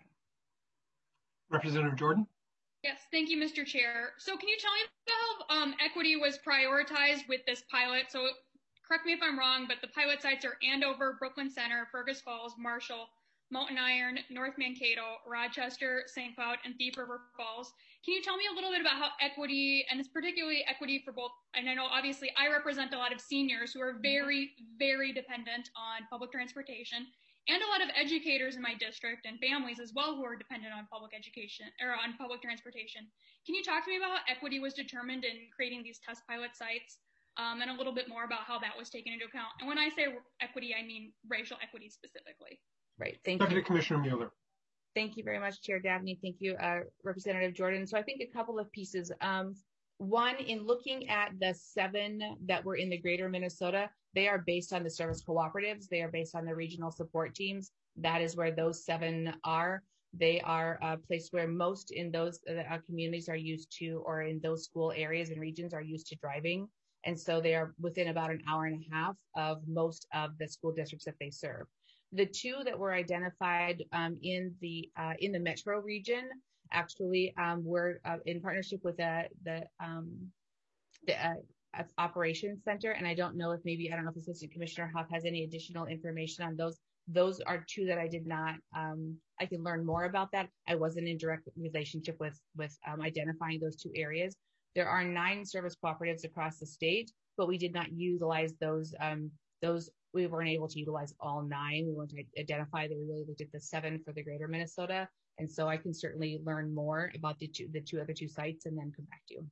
Representative Jordan. Yes, thank you, Mister Chair. So can you tell me how um, equity was prioritized with this pilot? So correct me if I'm wrong, but the pilot sites are Andover, Brooklyn Center, Fergus Falls, Marshall, Mountain Iron, North Mankato, Rochester, Saint Cloud, and Thief River Falls. Can you tell me a little bit about how equity, and it's particularly equity for both, and I know obviously I represent a lot of seniors who are very, very dependent on public transportation, and a lot of educators in my district and families as well who are dependent on public education or on public transportation. Can you talk to me about how equity was determined in creating these test pilot sites? Um, and a little bit more about how that was taken into account. And when I say equity, I mean racial equity specifically. Right. Thank Deputy you. Commissioner Mueller. Thank you very much, Chair Dabney. Thank you, uh, Representative Jordan. So I think a couple of pieces. Um, one, in looking at the seven that were in the greater Minnesota, they are based on the service cooperatives. They are based on the regional support teams. That is where those seven are. They are a place where most in those uh, communities are used to, or in those school areas and regions are used to driving. And so they are within about an hour and a half of most of the school districts that they serve. The two that were identified um, in the uh, in the metro region actually um, were uh, in partnership with uh, the um, the uh, operations center. And I don't know if maybe I don't know if Assistant Commissioner Huff has any additional information on those. Those are two that I did not. Um, I can learn more about that. I wasn't in direct relationship with with um, identifying those two areas. There are nine service cooperatives across the state, but we did not utilize those. Um, those we weren't able to utilize all nine. We wanted to identify that we really looked at the seven for the greater Minnesota. And so I can certainly learn more about the two, the two other two sites and then come back to you.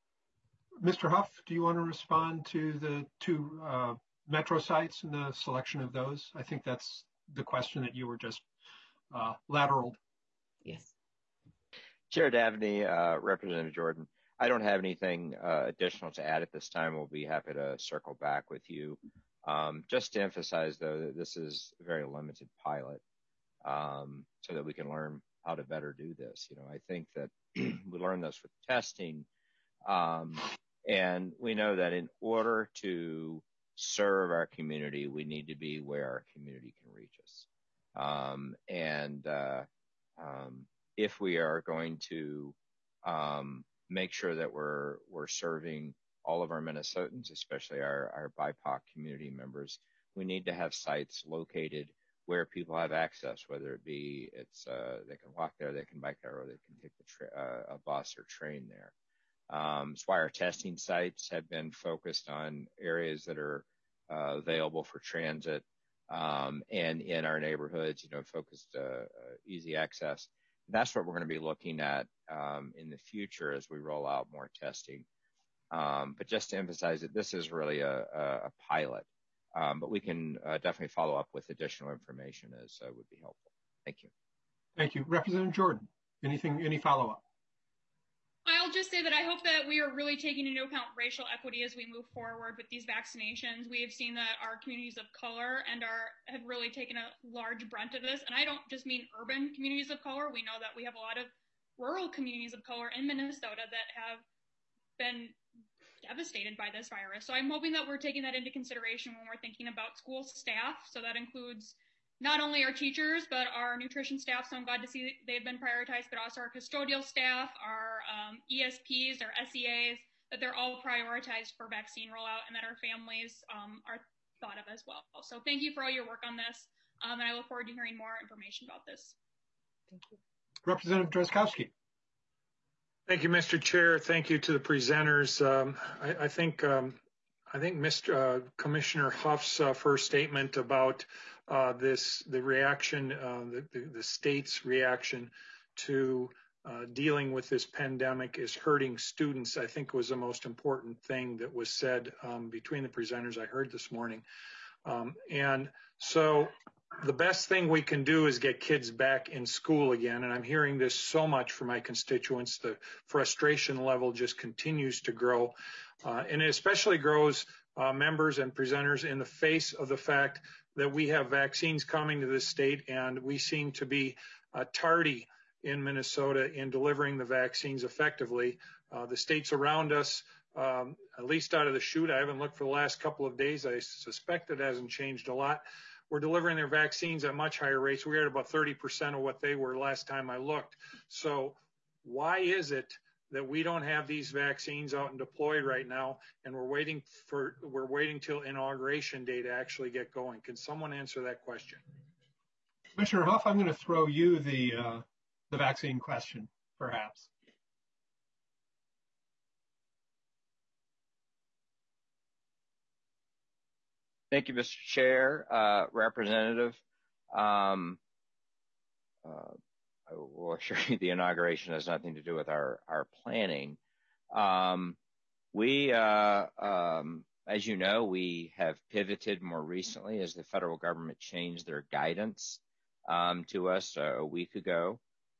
Mister Huff, do you want to respond to the two uh, metro sites and the selection of those? I think that's the question that you were just uh, lateraled. Yes. Chair Dabney, uh, Representative Jordan. I don't have anything uh, additional to add at this time. We'll be happy to circle back with you. Um, just to emphasize, though, that this is a very limited pilot um, so that we can learn how to better do this. You know, I think that we learned this with testing, um, and we know that in order to serve our community, we need to be where our community can reach us. Um, and uh, um, if we are going to um, make sure that we're we're serving all of our Minnesotans, especially our, our B I P O C community members, we need to have sites located where people have access, whether it be it's uh, they can walk there, they can bike there, or they can take the tra- uh, a bus or train there. Um, that's why our testing sites have been focused on areas that are uh, available for transit um, and in our neighborhoods, you know, focused uh, uh, easy access. That's what we're going to be looking at um, in the future as we roll out more testing. Um, but just to emphasize that this is really a, a, a pilot, um, but we can uh, definitely follow up with additional information as uh, would be helpful. Thank you. Thank you. Representative Jordan, anything, any follow-up? I'll just say that I hope that we are really taking into account racial equity as we move forward with these vaccinations. We have seen that our communities of color and are have really taken a large brunt of this. And I don't just mean urban communities of color. We know that we have a lot of rural communities of color in Minnesota that have been devastated by this virus. So I'm hoping that we're taking that into consideration when we're thinking about school staff. So that includes not only our teachers, but our nutrition staff. So I'm glad to see they've been prioritized, but also our custodial staff, our um, E S Ps, our S E As, that they're all prioritized for vaccine rollout and that our families um, are thought of as well. So thank you for all your work on this. Um, and I look forward to hearing more information about this. Thank you. Representative Drazkowski. Thank you, Mister Chair. Thank you to the presenters. Um, I, I think um, I think Mister Uh, Commissioner Huff's uh, first statement about uh, this, the reaction, uh, the, the, the state's reaction to uh, dealing with this pandemic is hurting students, I think was the most important thing that was said um, between the presenters I heard this morning. Um, and so the best thing we can do is get kids back in school again. And I'm hearing this so much from my constituents. The frustration level just continues to grow. Uh, and it especially grows uh, members and presenters in the face of the fact that we have vaccines coming to this state and we seem to be uh, tardy in Minnesota in delivering the vaccines effectively. Uh, the states around us, um, at least out of the chute, I haven't looked for the last couple of days. I suspect it hasn't changed a lot. We're delivering their vaccines at much higher rates. We're at about thirty percent of what they were last time I looked. So why is it that we don't have these vaccines out and deployed right now, and we're waiting for we're waiting till inauguration day to actually get going? Can someone answer that question? Commissioner Huff, I'm going to throw you the uh, the vaccine question, perhaps. Thank you, Mister Chair, uh, Representative. Um, uh, I will assure you the inauguration has nothing to do with our, our planning. Um, we, uh, um, as you know, we have pivoted more recently as the federal government changed their guidance um, to us uh, a week ago.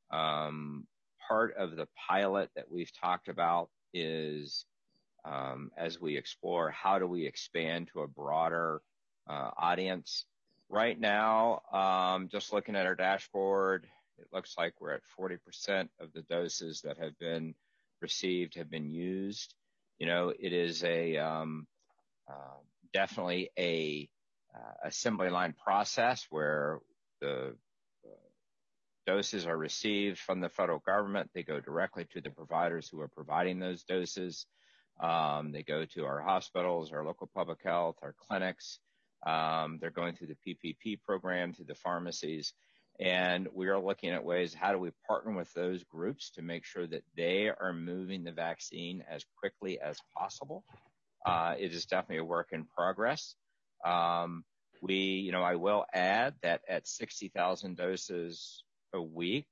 Um, part of the pilot that we've talked about is Um, as we explore how do we expand to a broader uh, audience. Right now, um, just looking at our dashboard, it looks like we're at forty percent of the doses that have been received have been used. You know, it is a um, uh, definitely a uh, assembly line process where the uh, doses are received from the federal government. They go directly to the providers who are providing those doses. Um, they go to our hospitals, our local public health, our clinics. Um, they're going through the P P P program, through the pharmacies. And we are looking at ways, how do we partner with those groups to make sure that they are moving the vaccine as quickly as possible? Uh, it is definitely a work in progress. Um, we, you know, I will add that at sixty thousand doses a week,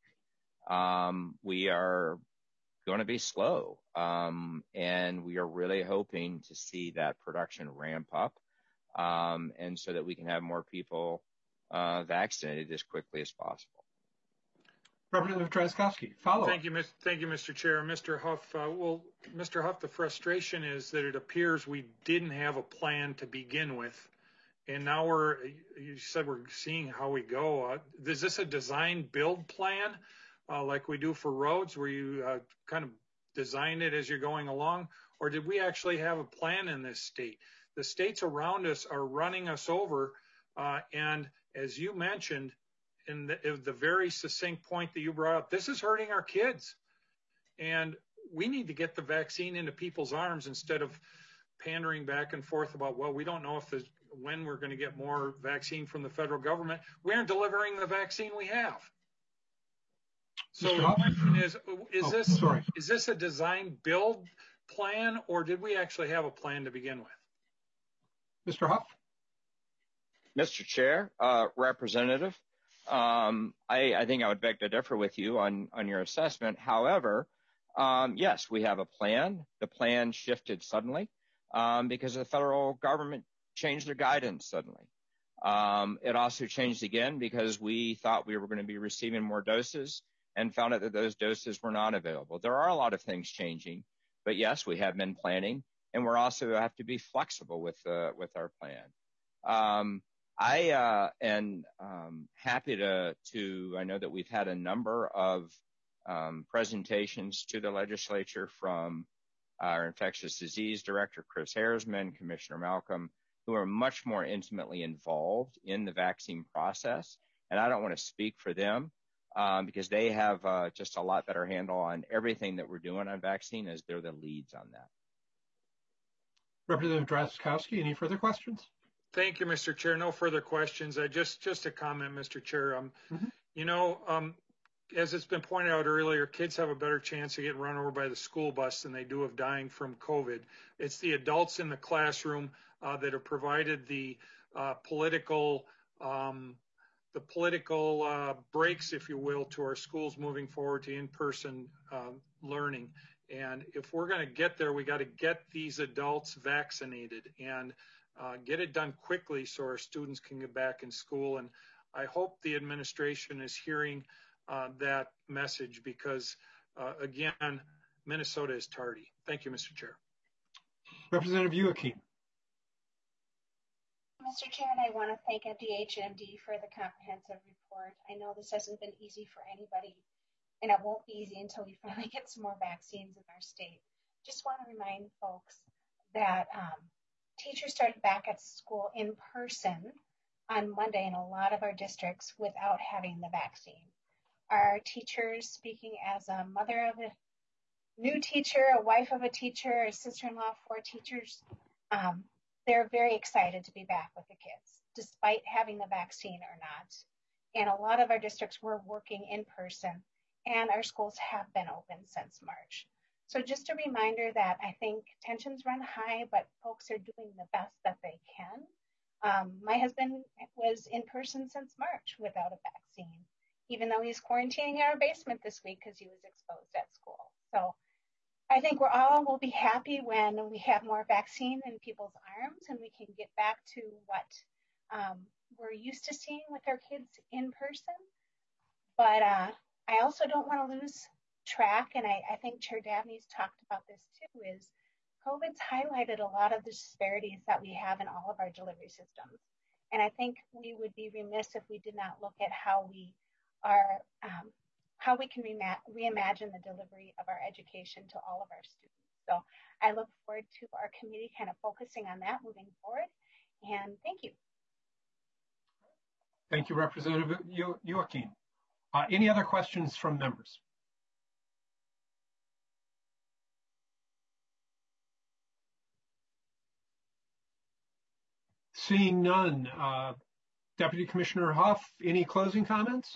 um, we are going to be slow. Um, and we are really hoping to see that production ramp up, um, and so that we can have more people uh, vaccinated as quickly as possible. Representative Drazkowski, follow. Thank you, Thank you, Mister Chair. Mister Huff, uh, well, Mister Huff, the frustration is that it appears we didn't have a plan to begin with. And now we're, you said we're seeing how we go. Uh, is this a design build plan uh, like we do for roads where you uh, kind of design it as you're going along? Or did we actually have a plan in this state? The states around us are running us over. Uh, and as you mentioned, in the, the very succinct point that you brought up, this is hurting our kids. And we need to get the vaccine into people's arms instead of pandering back and forth about, well, we don't know if there's, when we're going to get more vaccine from the federal government. We aren't delivering the vaccine we have. So Mister the Huff? question is, is oh, this sorry. is this a design build plan, or did we actually have a plan to begin with? Mister Huff? Mister Chair, uh, Representative, um, I, I think I would beg to differ with you on, on your assessment. However, Um, yes, we have a plan. The plan shifted suddenly um, because the federal government changed their guidance suddenly. Um, it also changed again because we thought we were going to be receiving more doses and found out that those doses were not available. There are a lot of things changing, but yes, we have been planning, and we're also have to be flexible with uh, with our plan. Um, I uh, am um, happy to to. I know that we've had a number of um, presentations to the legislature from our infectious disease director, Chris Haarsman, Commissioner Malcolm, who are much more intimately involved in the vaccine process. And I don't want to speak for them um, because they have uh, just a lot better handle on everything that we're doing on vaccine, as they're the leads on that. Representative Drazkowski, any further questions? Thank you, Mister Chair. No further questions. I just just a comment, Mister Chair. Um, mm-hmm. You know, um, as it's been pointed out earlier, kids have a better chance of getting run over by the school bus than they do of dying from COVID. It's the adults in the classroom uh, that have provided the uh, political um, the political uh, breaks, if you will, to our schools moving forward to in-person uh, learning. And if we're going to get there, we got to get these adults vaccinated and uh, get it done quickly so our students can get back in school. And I hope the administration is hearing uh, that message because, uh, again, Minnesota is tardy. Thank you, Mister Chair. Representative Youakim. Mister Chair, and I want to thank M D H and M D for the comprehensive report. I know this hasn't been easy for anybody, and it won't be easy until we finally get some more vaccines in our state. Just want to remind folks that um, teachers started back at school in person on Monday in a lot of our districts without having the vaccine. Our teachers, speaking as a mother of a new teacher, a wife of a teacher, a sister-in-law for teachers, um, they're very excited to be back with the kids, despite having the vaccine or not. And a lot of our districts were working in person, and our schools have been open since March. So just a reminder that I think tensions run high, but folks are doing the best that they can. Um, my husband was in person since March without a vaccine, even though he's quarantining in our basement this week because he was exposed at school. So I think we're all will be happy when we have more vaccine in people's arms and we can get back to what um, we're used to seeing with our kids in person. But uh, I also don't want to lose track, and I, I think Chair Dabney's talked about this too, is COVID's highlighted a lot of the disparities that we have in all of our delivery systems. And I think we would be remiss if we did not look at how we are um, how we can reimagine the delivery of our education to all of our students. So I look forward to our committee kind of focusing on that moving forward. And thank you. Thank you, Representative Youakim. Uh, any other questions from members? Seeing none, uh, Deputy Commissioner Huff, any closing comments?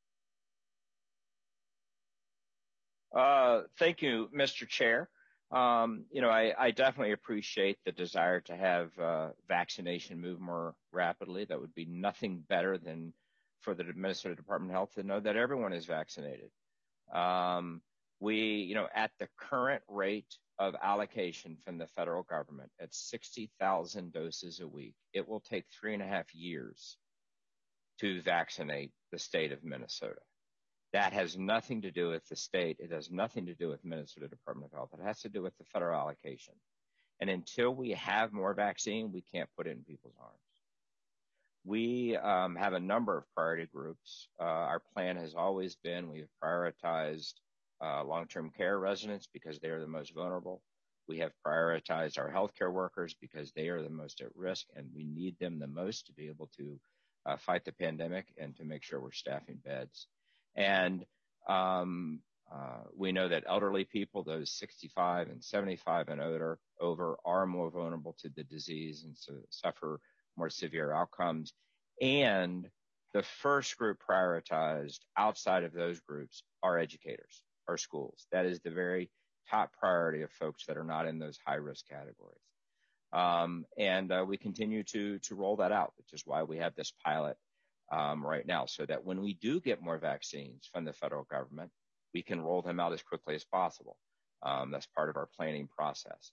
Uh, thank you, Mister Chair. Um, you know, I, I definitely appreciate the desire to have uh, vaccination move more rapidly. That would be nothing better than for the Minnesota Department of Health to know that everyone is vaccinated. Um, we, you know, at the current rate of allocation from the federal government at sixty thousand doses a week, it will take three and a half years to vaccinate the state of Minnesota. That has nothing to do with the state. It has nothing to do with Minnesota Department of Health. It has to do with the federal allocation. And until we have more vaccine, we can't put it in people's arms. We um, have a number of priority groups. Uh, our plan has always been we've prioritized uh, long-term care residents because they are the most vulnerable. We have prioritized our healthcare workers because they are the most at risk, and we need them the most to be able to uh, fight the pandemic and to make sure we're staffing beds. And um, uh, we know that elderly people, those sixty-five and seventy-five and older, over, are more vulnerable to the disease and so suffer more severe outcomes. And the first group prioritized outside of those groups are educators, our schools. That is the very top priority of folks that are not in those high-risk categories. Um, and uh, we continue to to roll that out, which is why we have this pilot Um, right now, so that when we do get more vaccines from the federal government, we can roll them out as quickly as possible. Um, that's part of our planning process.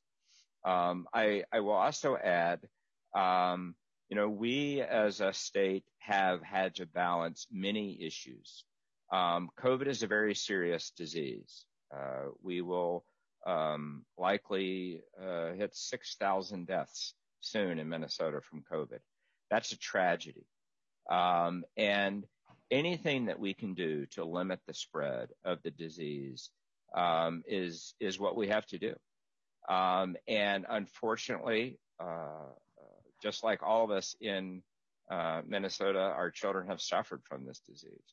Um, I, I will also add, um, you know, we as a state have had to balance many issues. Um, COVID is a very serious disease. Uh, we will um, likely uh, hit six thousand deaths soon in Minnesota from COVID. That's a tragedy. Um, and anything that we can do to limit the spread of the disease um, is is what we have to do. Um, and unfortunately, uh, just like all of us in uh, Minnesota, our children have suffered from this disease.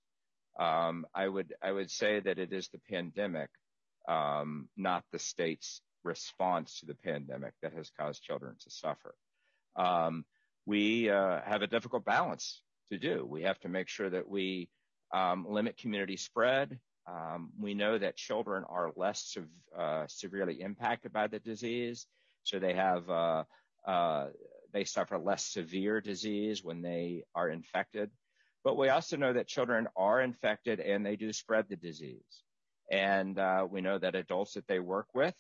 Um, I would I would say that it is the pandemic, um, not the state's response to the pandemic, that has caused children to suffer. Um, we uh, have a difficult balance to do. We have to make sure that we um, limit community spread. Um, we know that children are less sev- uh, severely impacted by the disease, so they have uh, uh, they suffer less severe disease when they are infected. But we also know that children are infected and they do spread the disease. And uh, we know that adults that they work with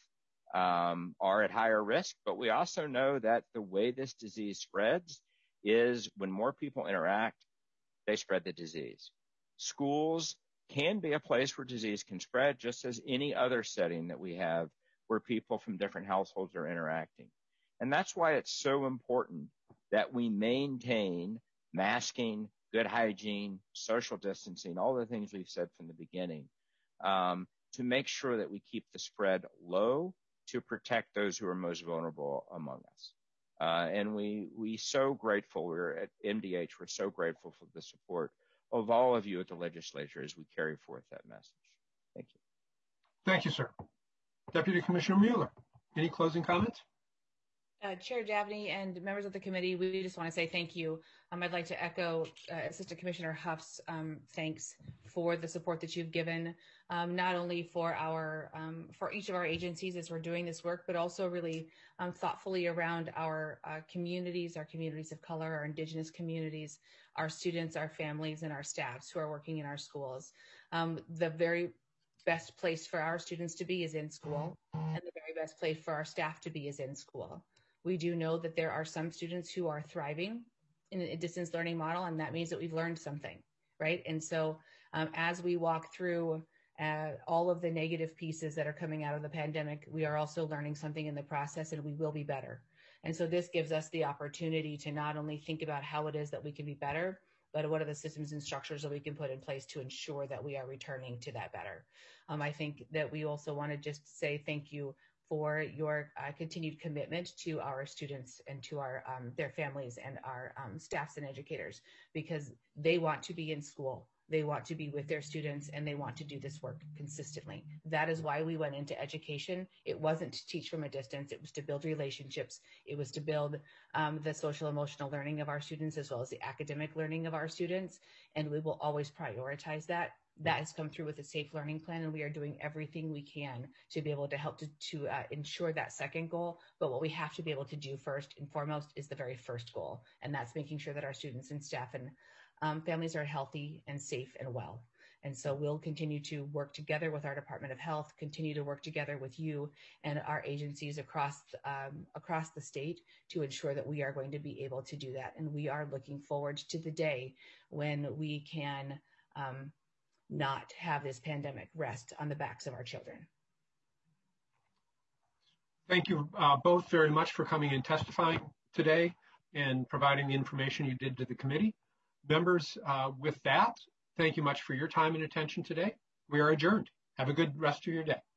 um, are at higher risk. But we also know that the way this disease spreads is when more people interact, they spread the disease. Schools can be a place where disease can spread, just as any other setting that we have where people from different households are interacting. And that's why it's so important that we maintain masking, good hygiene, social distancing, all the things we've said from the beginning, um, to make sure that we keep the spread low to protect those who are most vulnerable among us. Uh, and we we so grateful, we're at M D H, we're so grateful for the support of all of you at the legislature as we carry forth that message. Thank you. Thank you, sir. Deputy Commissioner Mueller, any closing comments? Uh, Chair Dabney and members of the committee, we just want to say thank you. Um, I'd like to echo uh, Assistant Commissioner Huff's um, thanks for the support that you've given, um, not only for our um, for each of our agencies as we're doing this work, but also really um, thoughtfully around our uh, communities, our communities of color, our Indigenous communities, our students, our families, and our staffs who are working in our schools. Um, the very best place for our students to be is in school, and the very best place for our staff to be is in school. We do know that there are some students who are thriving in a distance learning model, and that means that we've learned something, right? And so um, as we walk through uh, all of the negative pieces that are coming out of the pandemic, we are also learning something in the process, and we will be better. And so this gives us the opportunity to not only think about how it is that we can be better, but what are the systems and structures that we can put in place to ensure that we are returning to that better. Um, I think that we also want to just say thank you for your uh, continued commitment to our students and to our um, their families and our um, staffs and educators, because they want to be in school, they want to be with their students, and they want to do this work consistently. That is why we went into education. It wasn't to teach from a distance, it was to build relationships, it was to build um, the social emotional learning of our students as well as the academic learning of our students, and we will always prioritize that. That has come through with a safe learning plan, and we are doing everything we can to be able to help to, to uh, ensure that second goal. But what we have to be able to do first and foremost is the very first goal, and that's making sure that our students and staff and um, families are healthy and safe and well. And so we'll continue to work together with our Department of Health, continue to work together with you and our agencies across um, across the state to ensure that we are going to be able to do that. And we are looking forward to the day when we can um, not have this pandemic rest on the backs of our children. Thank you uh, both very much for coming and testifying today and providing the information you did to the committee. Members, uh, with that, thank you much for your time and attention today. We are adjourned. Have a good rest of your day.